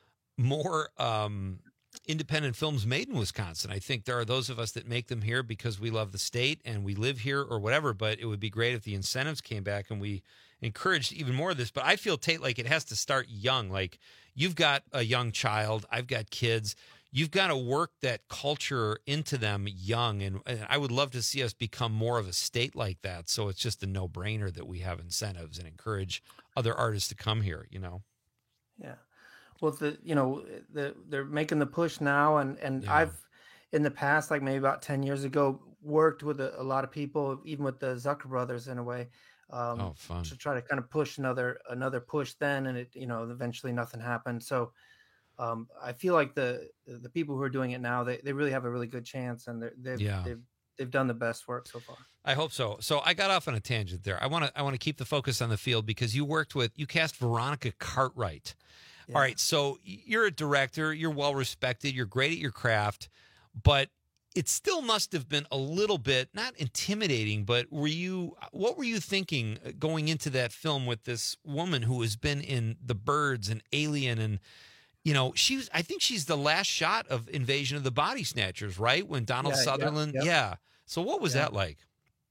more um, independent films made in Wisconsin. I think there are those of us that make them here because we love the state and we live here or whatever, but it would be great if the incentives came back and we encouraged even more of this. But I feel, Tate, like it has to start young. Like you've got a young child, I've got kids. You've got to work that culture into them young. And, and I would love to see us become more of a state like that. So it's just a no-brainer that we have incentives and encourage other artists to come here, you know? Yeah. Well, the you know the they're making the push now, and and I've in the past, like maybe about ten years ago, worked with a, a lot of people, even with the Zucker brothers in a way, um, Oh, fun. to try to kind of push another another push. Then, and it you know eventually nothing happened. So um, I feel like the the people who are doing it now, they, they really have a really good chance, and they're, they've Yeah. they've they've done the best work so far. I hope so. So I got off on a tangent there. I want to I want to keep the focus on The Field because you worked with you cast Veronica Cartwright. All right, so you're a director, you're well respected, you're great at your craft, but it still must have been a little bit not intimidating, but were you what were you thinking going into that film with this woman who has been in The Birds and Alien and you know, she's, I think she's the last shot of Invasion of the Body Snatchers, right? When Donald Yeah, yeah, Sutherland, yep. yeah. So what was Yeah. that like?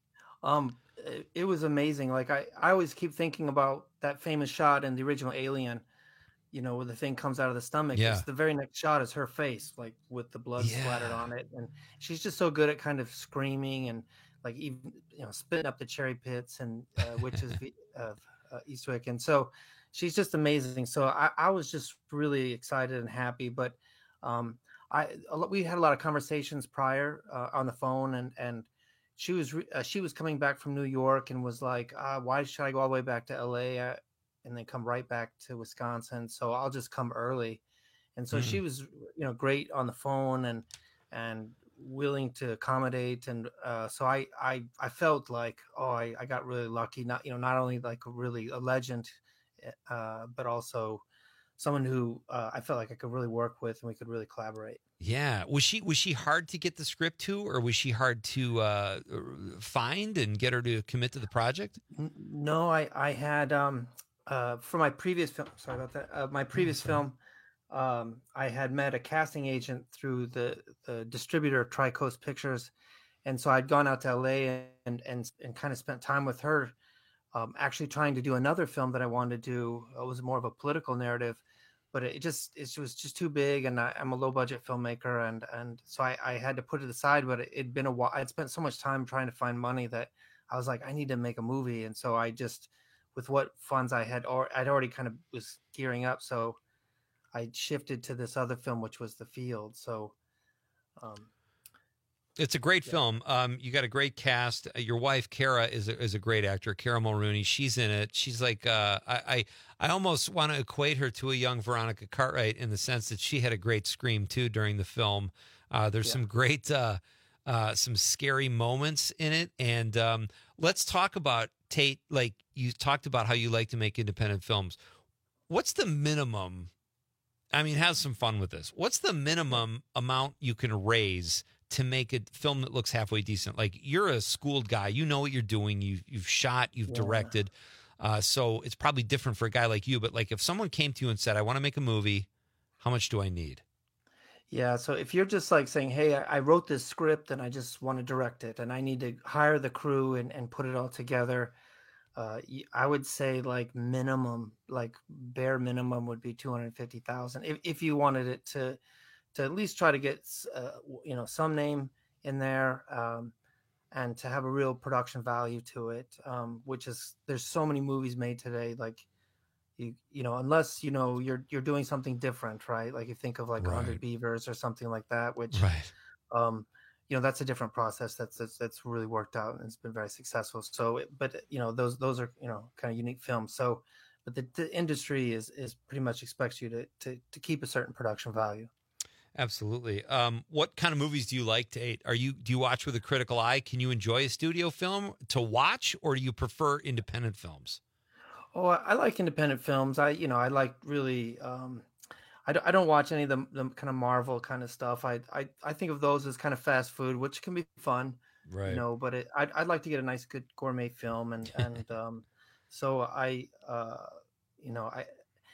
Um, it, it was amazing. Like I, I always keep thinking about that famous shot in the original Alien, you know, where the thing comes out of the stomach. Yeah. It's the very next shot is her face, like with the blood splattered on it. And she's just so good at kind of screaming and like even, you know, spitting up the cherry pits and uh, witches of uh, Eastwick. And so she's just amazing. So I, I was just really excited and happy, but um, I, a lot- we had a lot of conversations prior uh, on the phone and, and, she was re- uh, she was coming back from New York and was like, uh, why should I go all the way back to L A uh, and then come right back to Wisconsin? So I'll just come early. And so Mm. she was, you know, great on the phone and and willing to accommodate. And uh, so I, I I felt like, oh, I, I got really lucky. Not you know not only like a really a legend, uh, but also someone who uh, I felt like I could really work with and we could really collaborate. Yeah. Was she, was she hard to get the script to, or was she hard to uh, find and get her to commit to the project? N- No, I I had um uh for my previous film. Sorry about that. Uh, my previous film, um, I had met a casting agent through the the distributor of Tri-Coast Pictures, and so I'd gone out to L A and and and kind of spent time with her, um, actually trying to do another film that I wanted to do. It was more of a political narrative, but it just it was just too big, and I, I'm a low budget filmmaker, and and so I, I had to put it aside. But it, it'd been a while. I'd spent so much time trying to find money that I was like, I need to make a movie, and so I just, with what funds I had, or I'd already kind of was gearing up, so I shifted to this other film, which was The Field. So, um, It's a great film. Um, you got a great cast. Uh, Your wife, Kara, is a, is a great actor. Kara Mulrooney. She's in it. She's like, uh, I, I, I almost want to equate her to a young Veronica Cartwright in the sense that she had a great scream too during the film. Uh, there's Yeah. some great, uh, uh, some scary moments in it. And um, let's talk about Tate. Like you talked about how you like to make independent films. What's the minimum? I mean, have some fun with this. What's the minimum amount you can raise to make a film that looks halfway decent? Like, you're a schooled guy, you know what you're doing. You've you've shot, you've Yeah. directed, uh, so it's probably different for a guy like you. But like, if someone came to you and said, "I want to make a movie, how much do I need?" yeah. So if you're just like saying, hey, I, I wrote this script and I just want to direct it, and I need to hire the crew and and put it all together. Uh, y- I would say like minimum, like bare minimum would be two hundred fifty thousand. If if you wanted it to, to at least try to get, s- uh, w- you know, some name in there, um, and to have a real production value to it, um, which is there's so many movies made today. Like you, you know, unless you know you're you're doing something different, right? Like you think of like one hundred Right. Beavers or something like that, which Right. um you know that's a different process that's that's, that's really worked out and it's been very successful. So it- but you know those those are you know kind of unique films. So but the, the industry is is pretty much expects you to, to to keep a certain production value. Absolutely. Um, what kind of movies do you like, Tate? Are you do you watch with a critical eye? Can you enjoy a studio film to watch, or do you prefer independent films? Oh, I I like independent films. I you know I like really um I don't, I don't watch any of the, the kind of Marvel kind of stuff. I, I I think of those as kind of fast food, which can be fun, Right. you know. But it, I'd I'd like to get a nice, good gourmet film, and and um, so I uh, you know I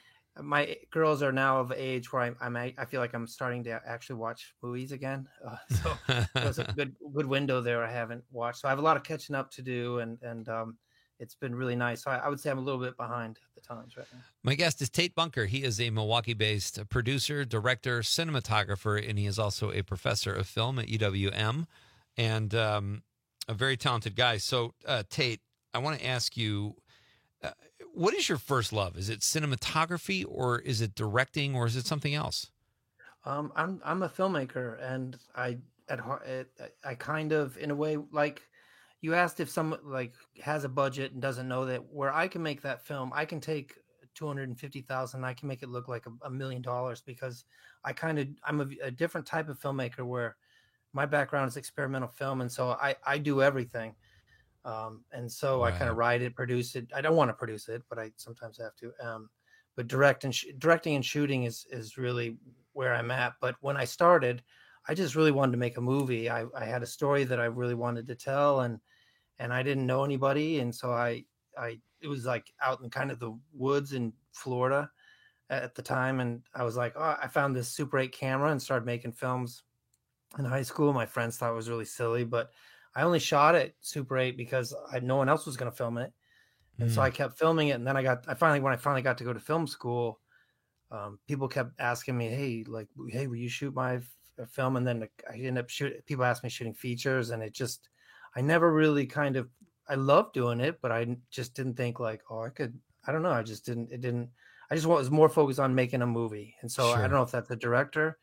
my girls are now of age where I'm, I'm I feel like I'm starting to actually watch movies again. Uh, so there's a good good window there I haven't watched. So I have a lot of catching up to do, and and um, it's been really nice. So I, I would say I'm a little bit behind the times right now. My guest is Tate Bunker. He is a Milwaukee-based producer, director, cinematographer, and he is also a professor of film at U W M, and um, a very talented guy. So, uh, Tate, I want to ask you, uh, what is your first love? Is it cinematography, or is it directing, or is it something else? Um, I'm I'm a filmmaker, and I at heart I kind of in a way like you asked if someone like has a budget and doesn't know that where I can make that film, I can take two hundred fifty thousand, I can make it look like a, a million dollars because I kind of I'm a, a different type of filmmaker where my background is experimental film, and so I I do everything. Um, and so I kind of write it, produce it. I don't want to produce it, but I sometimes have to. Um, but direct and sh- directing and shooting is is really where I'm at. But when I started, I just really wanted to make a movie. I, I had a story that I really wanted to tell, and and I didn't know anybody, and so I I it was like out in kind of the woods in Florida, at the time, and I was like, oh, I found this Super eight camera and started making films in high school. My friends thought it was really silly, but I only shot it Super eight because I no one else was going to film it, and mm. so I kept filming it. And then I got, I finally, when I finally got to go to film school, um, people kept asking me, "Hey, like, hey, will you shoot my f- film?" And then I ended up shooting. People asked me shooting features, and it just, I never really kind of, I loved doing it, but I just didn't think like, oh, I could. I don't know. I just didn't. It didn't. I just was more focused on making a movie, and so sure. I don't know if that's the director.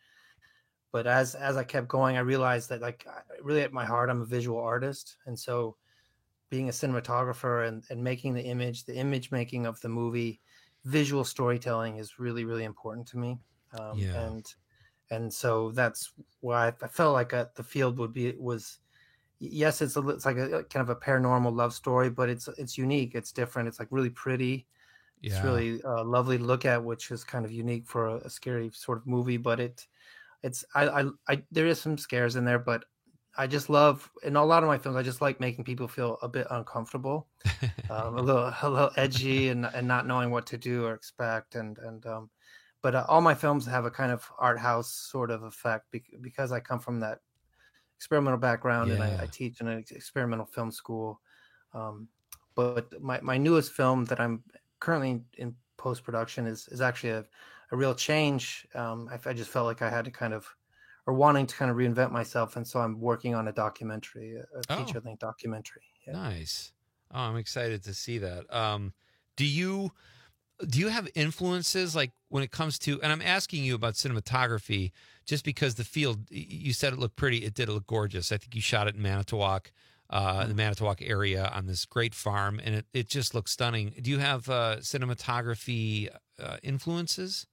But as as I kept going, I realized that, like, really at my heart, I'm a visual artist. And so being a cinematographer and, and making the image, the image making of the movie, visual storytelling is really, really important to me. Um, yeah. And and so that's why I felt like a, the field would be, was, yes, it's, a, it's like a kind of a paranormal love story, but it's it's unique. It's different. It's like really pretty. Yeah. It's really uh, lovely to look at, which is kind of unique for a, a scary sort of movie. But it, it's I, I I there is some scares in there, but I just love, in a lot of my films, I just like making people feel a bit uncomfortable, um, a little a little edgy, and and not knowing what to do or expect, and and um, but uh, all my films have a kind of art house sort of effect because I come from that experimental background, yeah. and I, I teach in an experimental film school. Um, but my my newest film that I'm currently in post production is is actually a a real change. Um, I, I just felt like I had to kind of, or wanting to kind of reinvent myself. And so I'm working on a documentary, a, a oh. feature length documentary. Yeah. Nice. Oh, I'm excited to see that. Um, do you, do you have influences like when it comes to, and I'm asking you about cinematography just because the field, you said it looked pretty. It did look gorgeous. I think you shot it in Manitowoc, uh, mm-hmm. the Manitowoc area on this great farm, and it, it just looks stunning. Do you have uh, cinematography uh, influences?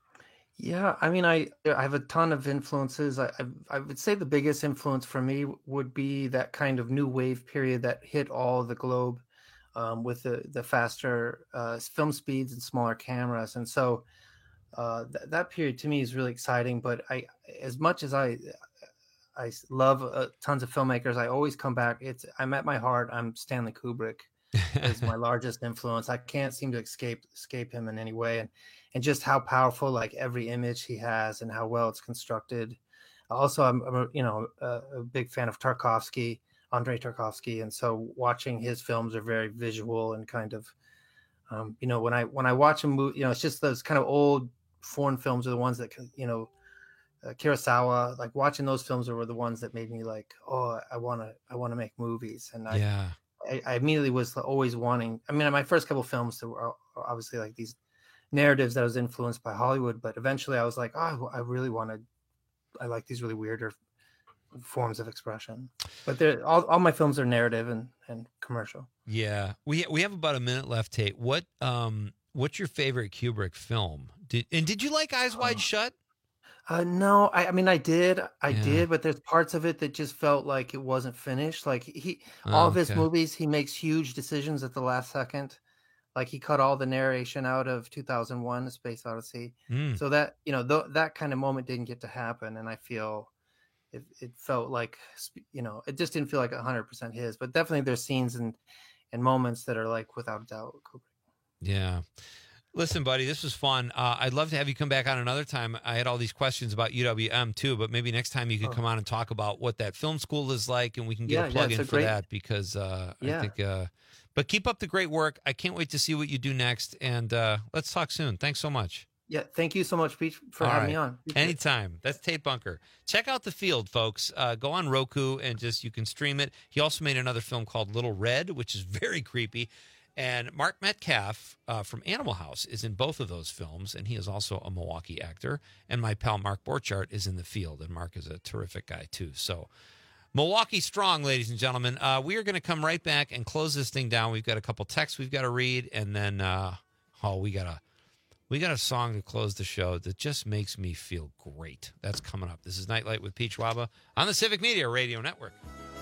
Yeah, I mean, I I have a ton of influences. I, I I would say the biggest influence for me would be that kind of new wave period that hit all the globe, um, with the the faster uh, film speeds and smaller cameras, and so uh, th- that period to me is really exciting. But I, as much as I I love uh, tons of filmmakers, I always come back. It's I'm at my heart, I'm Stanley Kubrick is my largest influence. I can't seem to escape escape him in any way, and. And just how powerful, like every image he has, and how well it's constructed. Also, I'm, I'm a, you know, a, a big fan of Tarkovsky, Andrei Tarkovsky, and so watching his films are very visual and kind of, um, you know, when I when I watch a movie, you know, it's just those kind of old foreign films are the ones that, you know, uh, Kurosawa, like watching those films were the ones that made me like, oh, I want to, I want to make movies, and I, yeah, I, I immediately was always wanting. I mean, my first couple of films were obviously like these narratives that I was influenced by Hollywood, but eventually I was like, oh, I really wanted, I like these really weirder forms of expression. But they're all, all my films are narrative and, and commercial. Yeah. We we have about a minute left, Tate. What um what's your favorite Kubrick film? Did and did you like Eyes Wide oh. Shut? Uh, no, I, I mean, I did, I yeah. did, but there's parts of it that just felt like it wasn't finished. Like he, oh, all of his okay. movies, he makes huge decisions at the last second. Like he cut all the narration out of two thousand one, A Space Odyssey. Mm. So that, you know, th- that kind of moment didn't get to happen. And I feel it, it felt like, you know, it just didn't feel like one hundred percent his. But definitely there's scenes and, and moments that are like, without a doubt, Kubrick. Yeah. Listen, buddy, this was fun. Uh, I'd love to have you come back on another time. I had all these questions about U W M too, but maybe next time you could oh. come on and talk about what that film school is like, and we can get yeah, a plug yeah, in for great... that because uh, yeah. I think. Uh, but keep up the great work. I can't wait to see what you do next, and uh, let's talk soon. Thanks so much. Yeah, thank you so much, Pete, for all having right. me on. Appreciate Anytime. That's Tate Bunker. Check out The Field, folks. Uh, go on Roku and just you can stream it. He also made another film called Little Red, which is very creepy. And Mark Metcalf uh, from Animal House is in both of those films, and he is also a Milwaukee actor. And my pal Mark Borchardt is in The Field, and Mark is a terrific guy, too. So Milwaukee strong, ladies and gentlemen. Uh, we are going to come right back and close this thing down. We've got a couple texts we've got to read, and then, uh, oh, we got a we got a song to close the show that just makes me feel great. That's coming up. This is Nightlight with Pete Schwaba on the Civic Media Radio Network.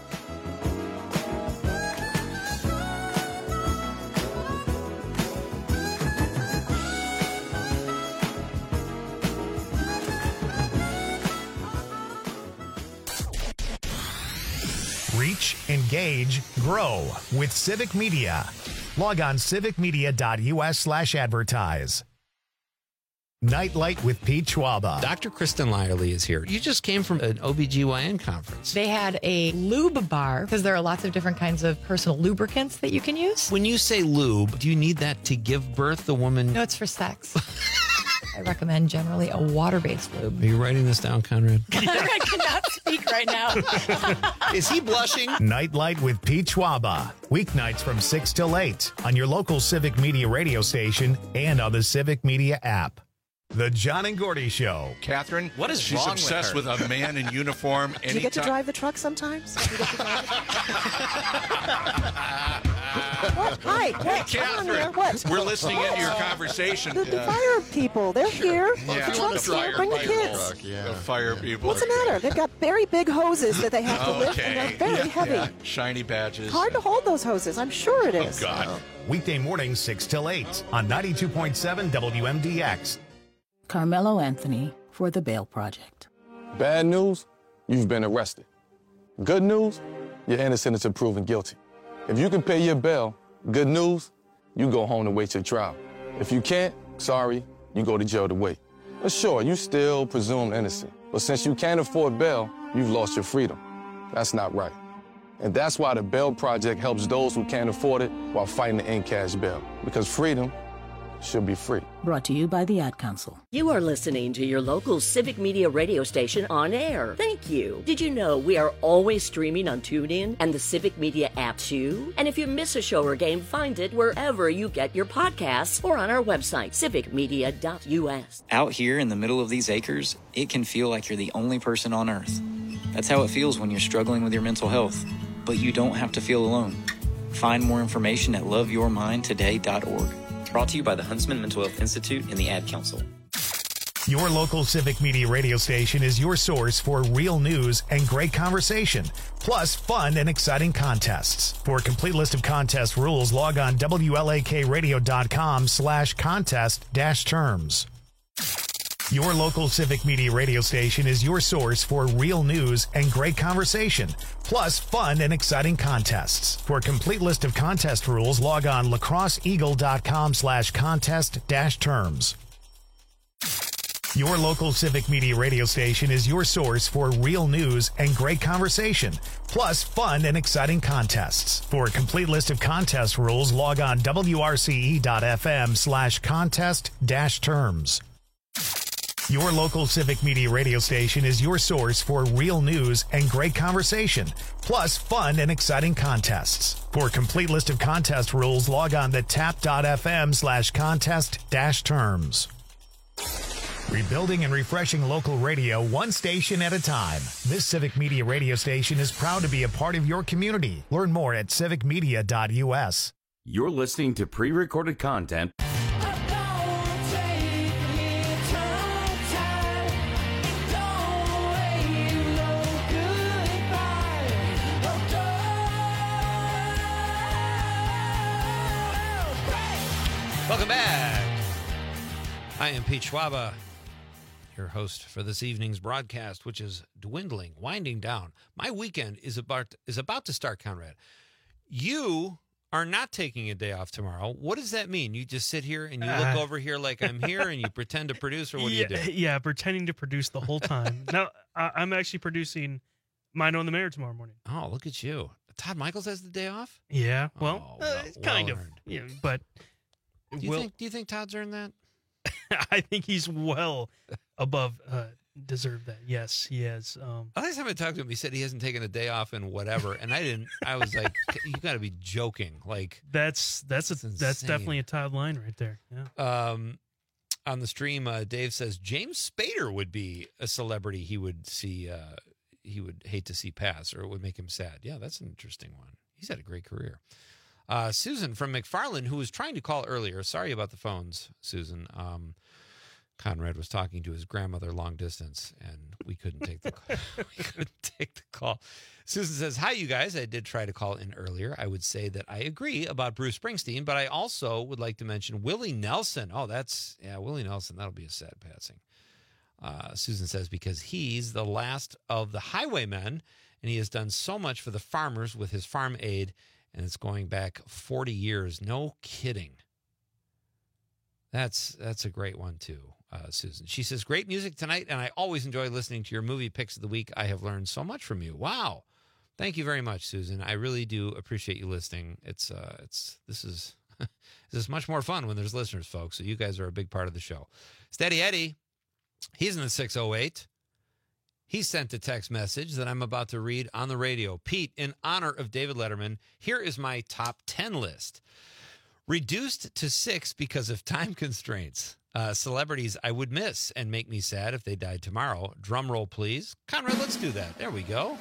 Reach, engage, grow with Civic Media. Log on civicmedia.us slash advertise. Nightlight with Pete Schwaba. Doctor Kristen Lyerly is here. You just came from an O B G Y N conference. They had a lube bar because there are lots of different kinds of personal lubricants that you can use. When you say lube, do you need that to give birth? The woman? No, it's for sex. I recommend generally a water-based lube. Are you writing this down, Conrad? I cannot speak right now. Is he blushing? Nightlight with Pete Schwaba. Weeknights from six till eight on your local Civic Media radio station and on the Civic Media app. The John and Gordy Show. Catherine, what is she's wrong obsessed with, with, a man in uniform. Do you get to drive the truck sometimes? Do you get to drive what? Hi, hey, Catherine, here. What? We're listening into your conversation. The, the fire people, they're here. Yeah. The truck's here. Bring the kids. Truck, yeah. The fire people. What's the matter? They've got very big hoses that they have to lift, and they're very yeah. heavy. Yeah. Shiny badges. Hard to hold those hoses. I'm sure it is. Oh, God. Weekday mornings, six till eight on ninety-two point seven W M D X. Carmelo Anthony for the Bail Project. Bad news, you've been arrested. Good news, you're innocent until proven guilty. If you can pay your bail, good news, you go home to wait your trial. If you can't, sorry, you go to jail to wait. But sure, you still presumed innocent. But since you can't afford bail, you've lost your freedom. That's not right. And that's why the Bail Project helps those who can't afford it while fighting to end cash bail. Because freedom should be free. Brought to you by the Ad Council. You are listening to your local Civic Media radio station on air. Thank you. Did you know we are always streaming on TuneIn and the Civic Media app too? And if you miss a show or game, find it wherever you get your podcasts or on our website, civic media dot U S. Out here in the middle of these acres, it can feel like you're the only person on Earth. That's how it feels when you're struggling with your mental health. But you don't have to feel alone. Find more information at love your mind today dot org. Brought to you by the Huntsman Mental Health Institute and the Ad Council. Your local Civic Media radio station is your source for real news and great conversation, plus fun and exciting contests. For a complete list of contest rules, log on W L A K radio dot com slash contest dash terms. Your local Civic Media radio station is your source for real news and great conversation, plus fun and exciting contests. For a complete list of contest rules, log on lacrosse eagle dot com slash contest dash terms. Your local Civic Media radio station is your source for real news and great conversation, plus fun and exciting contests. For a complete list of contest rules, log on W R C E dot F M slash contest dash terms. Your local Civic Media radio station is your source for real news and great conversation, plus fun and exciting contests. For a complete list of contest rules, log on to tap dot F M slash contest dash terms. Rebuilding and refreshing local radio one station at a time. This Civic Media radio station is proud to be a part of your community. Learn more at civic media dot U S. You're listening to pre-recorded content. Welcome back. I am Pete Schwaba, your host for this evening's broadcast, which is dwindling, winding down. My weekend is about is about to start, Conrad. You are not taking a day off tomorrow. What does that mean? You just sit here and you look Uh, over here like I'm here and you pretend to produce, or what yeah, do you do? Yeah, pretending to produce the whole time. No, I, I'm actually producing Mind on the Mayor tomorrow morning. Oh, look at you. Todd Michaels has the day off? Yeah, well, Oh, uh, well- it's kind well of, earned. yeah, but Do you, will- think, do you think Todd's earned that? I think he's well above uh, deserved that. Yes, he has. Um, The last time I talked to him, he said he hasn't taken a day off in whatever, and I didn't. I was like, "You got to be joking!" Like that's that's a That's that's insane. definitely a Todd line right there. Yeah. um, on the stream, uh, Dave says James Spader would be a celebrity he would see. Uh, he would hate to see pass, or it would make him sad. Yeah, that's an interesting one. He's had a great career. Uh, Susan from McFarland, who was trying to call earlier. Sorry about the phones, Susan. Um, Conrad was talking to his grandmother long distance, and we couldn't take the call. we couldn't take the call. Susan says, "Hi, you guys. I did try to call in earlier. I would say that I agree about Bruce Springsteen, but I also would like to mention Willie Nelson. Oh, that's yeah, Willie Nelson. That'll be a sad passing." Uh, Susan says because he's the last of the highwaymen, and he has done so much for the farmers with his farm aid. And it's going back forty years. No kidding. That's that's a great one, too. uh, Susan. She says, great music tonight, and I always enjoy listening to your movie picks of the week. I have learned so much from you. Wow. Thank you very much, Susan. I really do appreciate you listening. It's uh, it's this is this is much more fun when there's listeners, folks. So you guys are a big part of the show. Steady Eddie, he's in the six oh eight. He sent a text message that I'm about to read on the radio. Pete, in honor of David Letterman, here is my top ten list. Reduced to six because of time constraints. Uh, celebrities I would miss and make me sad if they died tomorrow. Drum roll, please. Conrad, let's do that. There we go.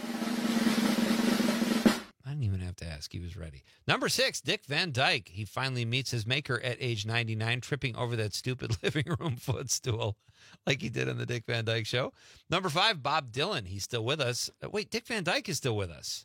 I didn't even have to ask. He was ready. Number six, Dick Van Dyke. He finally meets his maker at age ninety-nine, tripping over that stupid living room footstool like he did on the Dick Van Dyke Show. Number five, Bob Dylan. He's still with us. Uh, wait, Dick Van Dyke is still with us.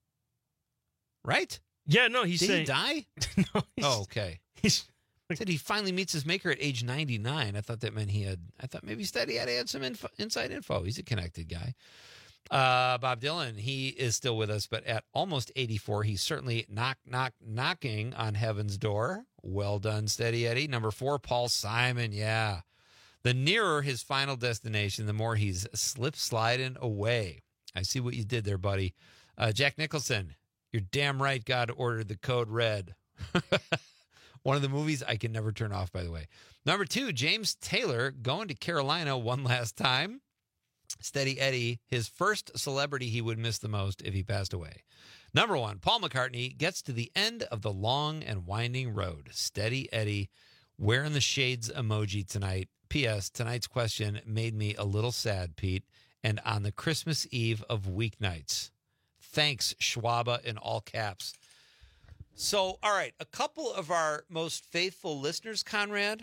Right? Yeah, no, he's Did saying... he die? no, he's, oh, okay. He's... Said he finally meets his maker at age ninety-nine. I thought that meant he had, I thought maybe Steady had had some info, inside info. He's a connected guy. Uh, Bob Dylan, he is still with us, but at almost eighty-four, he's certainly knock, knock, knocking on heaven's door. Well done, Steady Eddie. Number four, Paul Simon. Yeah. The nearer his final destination, the more he's slip sliding away. I see what you did there, buddy. Uh, Jack Nicholson, you're damn right God ordered the code red. One of the movies I can never turn off, by the way. Number two, James Taylor going to Carolina one last time. Steady Eddie, his first celebrity he would miss the most if he passed away. Number one, Paul McCartney gets to the end of the long and winding road. Steady Eddie, wearing the shades emoji tonight. P S. Tonight's question made me a little sad, Pete, and on the Christmas Eve of weeknights. Thanks, Schwaba, in all caps. So, all right, a couple of our most faithful listeners, Conrad,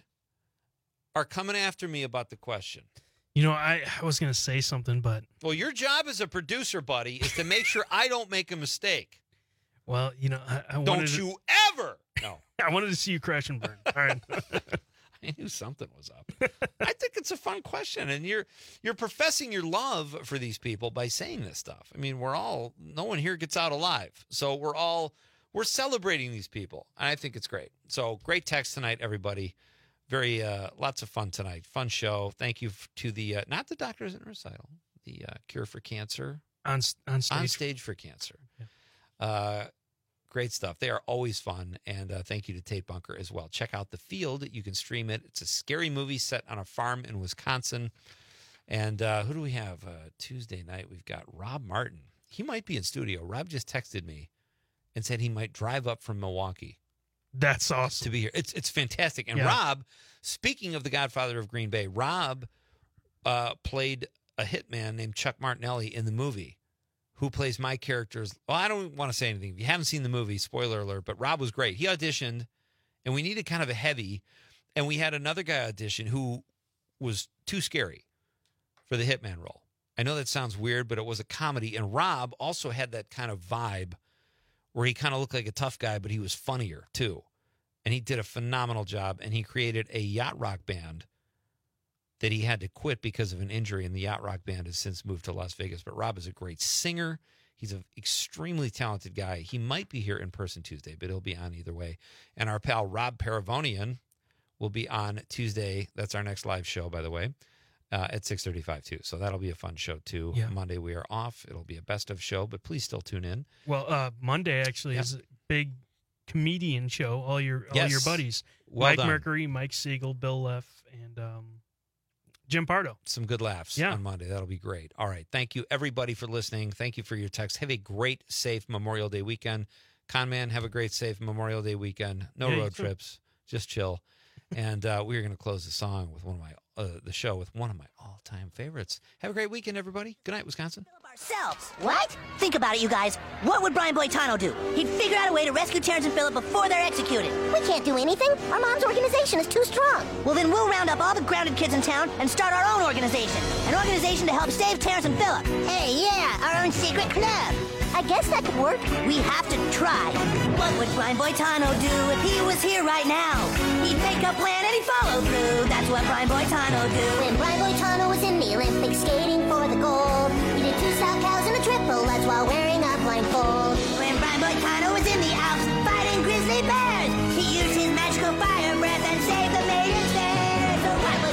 are coming after me about the question. You know, I, I was going to say something, but... Well, your job as a producer, buddy, is to make sure I don't make a mistake. Well, you know, I, I wanted Don't to, you ever! No. I wanted to see you crash and burn. All right. I knew something was up. I think it's a fun question, and you're you're professing your love for these people by saying this stuff. I mean, we're all... No one here gets out alive, so we're all... We're celebrating these people, and I think it's great. So, great text tonight, everybody. Very, uh, lots of fun tonight. Fun show. Thank you to the, uh, not the Doctors in Recital, the uh, Cure for Cancer. On, on stage. On stage for cancer. Yeah. Uh, great stuff. They are always fun, and uh, thank you to Tate Bunker as well. Check out The Field. You can stream it. It's a scary movie set on a farm in Wisconsin. And uh, who do we have? Uh, Tuesday night, we've got Rob Martin. He might be in studio. Rob just texted me and said he might drive up from Milwaukee. That's awesome. To be here. It's it's fantastic. And Yeah. Rob, speaking of the Godfather of Green Bay, Rob uh, played a hitman named Chuck Martinelli in the movie, who plays my characters. Well, I don't want to say anything. If you haven't seen the movie, spoiler alert, but Rob was great. He auditioned, and we needed kind of a heavy, and we had another guy audition who was too scary for the hitman role. I know that sounds weird, but it was a comedy, and Rob also had that kind of vibe where he kind of looked like a tough guy, but he was funnier, too. And he did a phenomenal job, and he created a yacht rock band that he had to quit because of an injury, and the yacht rock band has since moved to Las Vegas. But Rob is a great singer. He's an extremely talented guy. He might be here in person Tuesday, but he'll be on either way. And our pal Rob Paravonian will be on Tuesday. That's our next live show, by the way. Uh, at six thirty-five, too. So that'll be a fun show, too. Yeah. Monday we are off. It'll be a best of show, but please still tune in. Well, uh, Monday actually Yeah. is a big comedian show. All your all Yes. your buddies, Well Mike done. Mercury, Mike Siegel, Bill Leff, and um, Jim Pardo. Some good laughs Yeah. on Monday. That'll be great. All right. Thank you, everybody, for listening. Thank you for your text. Have a great, safe Memorial Day weekend. Conman, have a great, safe Memorial Day weekend. No Yeah, you road too. trips. Just chill. And uh, we're going to close the song with one of my, uh, the show with one of my all-time favorites. Have a great weekend, everybody. Good night, Wisconsin. Ourselves. What? Think about it, you guys. What would Brian Boitano do? He'd figure out a way to rescue Terrence and Philip before they're executed. We can't do anything. Our mom's organization is too strong. Well, then we'll round up all the grounded kids in town and start our own organization. An organization to help save Terrence and Philip. Hey, yeah, our own secret club. I guess that could work. We have to try. What would Brian Boitano do if he was here right now? He'd make a plan and he'd follow through. That's what Brian Boitano do. When Brian Boitano was in the Olympics skating for the gold, he did two style cows and a triple Lutz while wearing a blindfold. When Brian Boitano was in the Alps fighting grizzly bears, he used his magical fire breath and saved the maiden's fair. So what would Brian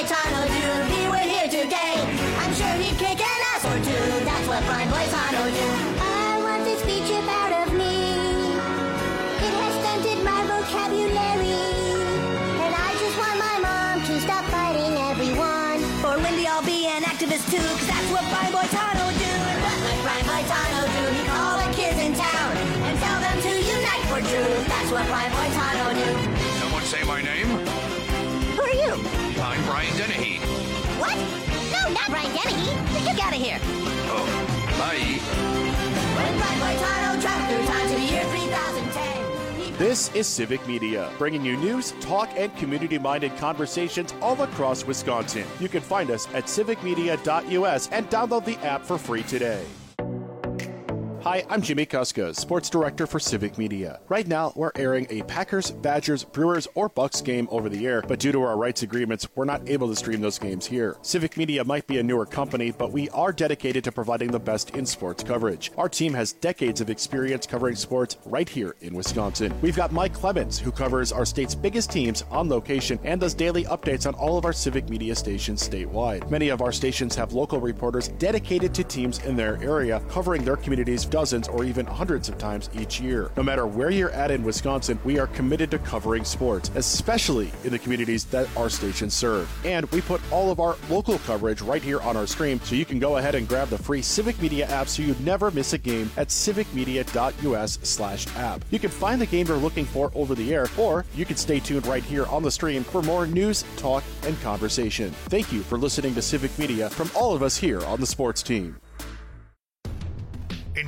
Boy Tano do if he were here today? I'm sure he'd kick an ass or two. That's what Prime Boy Tano do. I want this speech about of me. It has stunted my vocabulary. And I just want my mom to stop fighting everyone. For Wendy, I'll be an activist too, cause that's what Prime Boy Tano do. And what would Prime Boy Tano do? He'd call the kids in town and tell them to unite for truth. That's what Prime Boy Tano do. Someone say my name? Who are you? I'm Brian Dennehy. What? No, not Brian Dennehy. Get out of here. Oh, bye. When Prime Boy Tano traveled through time to the year three thousand ten. This is Civic Media, bringing you news, talk, and community-minded conversations all across Wisconsin. You can find us at civic media dot U S and download the app for free today. Hi, I'm Jimmy Kuska, Sports Director for Civic Media. Right now, we're airing a Packers, Badgers, Brewers, or Bucks game over the air, but due to our rights agreements, we're not able to stream those games here. Civic Media might be a newer company, but we are dedicated to providing the best in sports coverage. Our team has decades of experience covering sports right here in Wisconsin. We've got Mike Clemens, who covers our state's biggest teams on location and does daily updates on all of our Civic Media stations statewide. Many of our stations have local reporters dedicated to teams in their area, covering their communities dozens or even hundreds of times each year. No matter where you're at in Wisconsin, we are committed to covering sports, especially in the communities that our stations serve. And we put all of our local coverage right here on our stream, so you can go ahead and grab the free Civic Media app so you never miss a game at civic media dot U S slash app. You can find the game you're looking for over the air, or you can stay tuned right here on the stream for more news, talk, and conversation. Thank you for listening to Civic Media from all of us here on the sports team.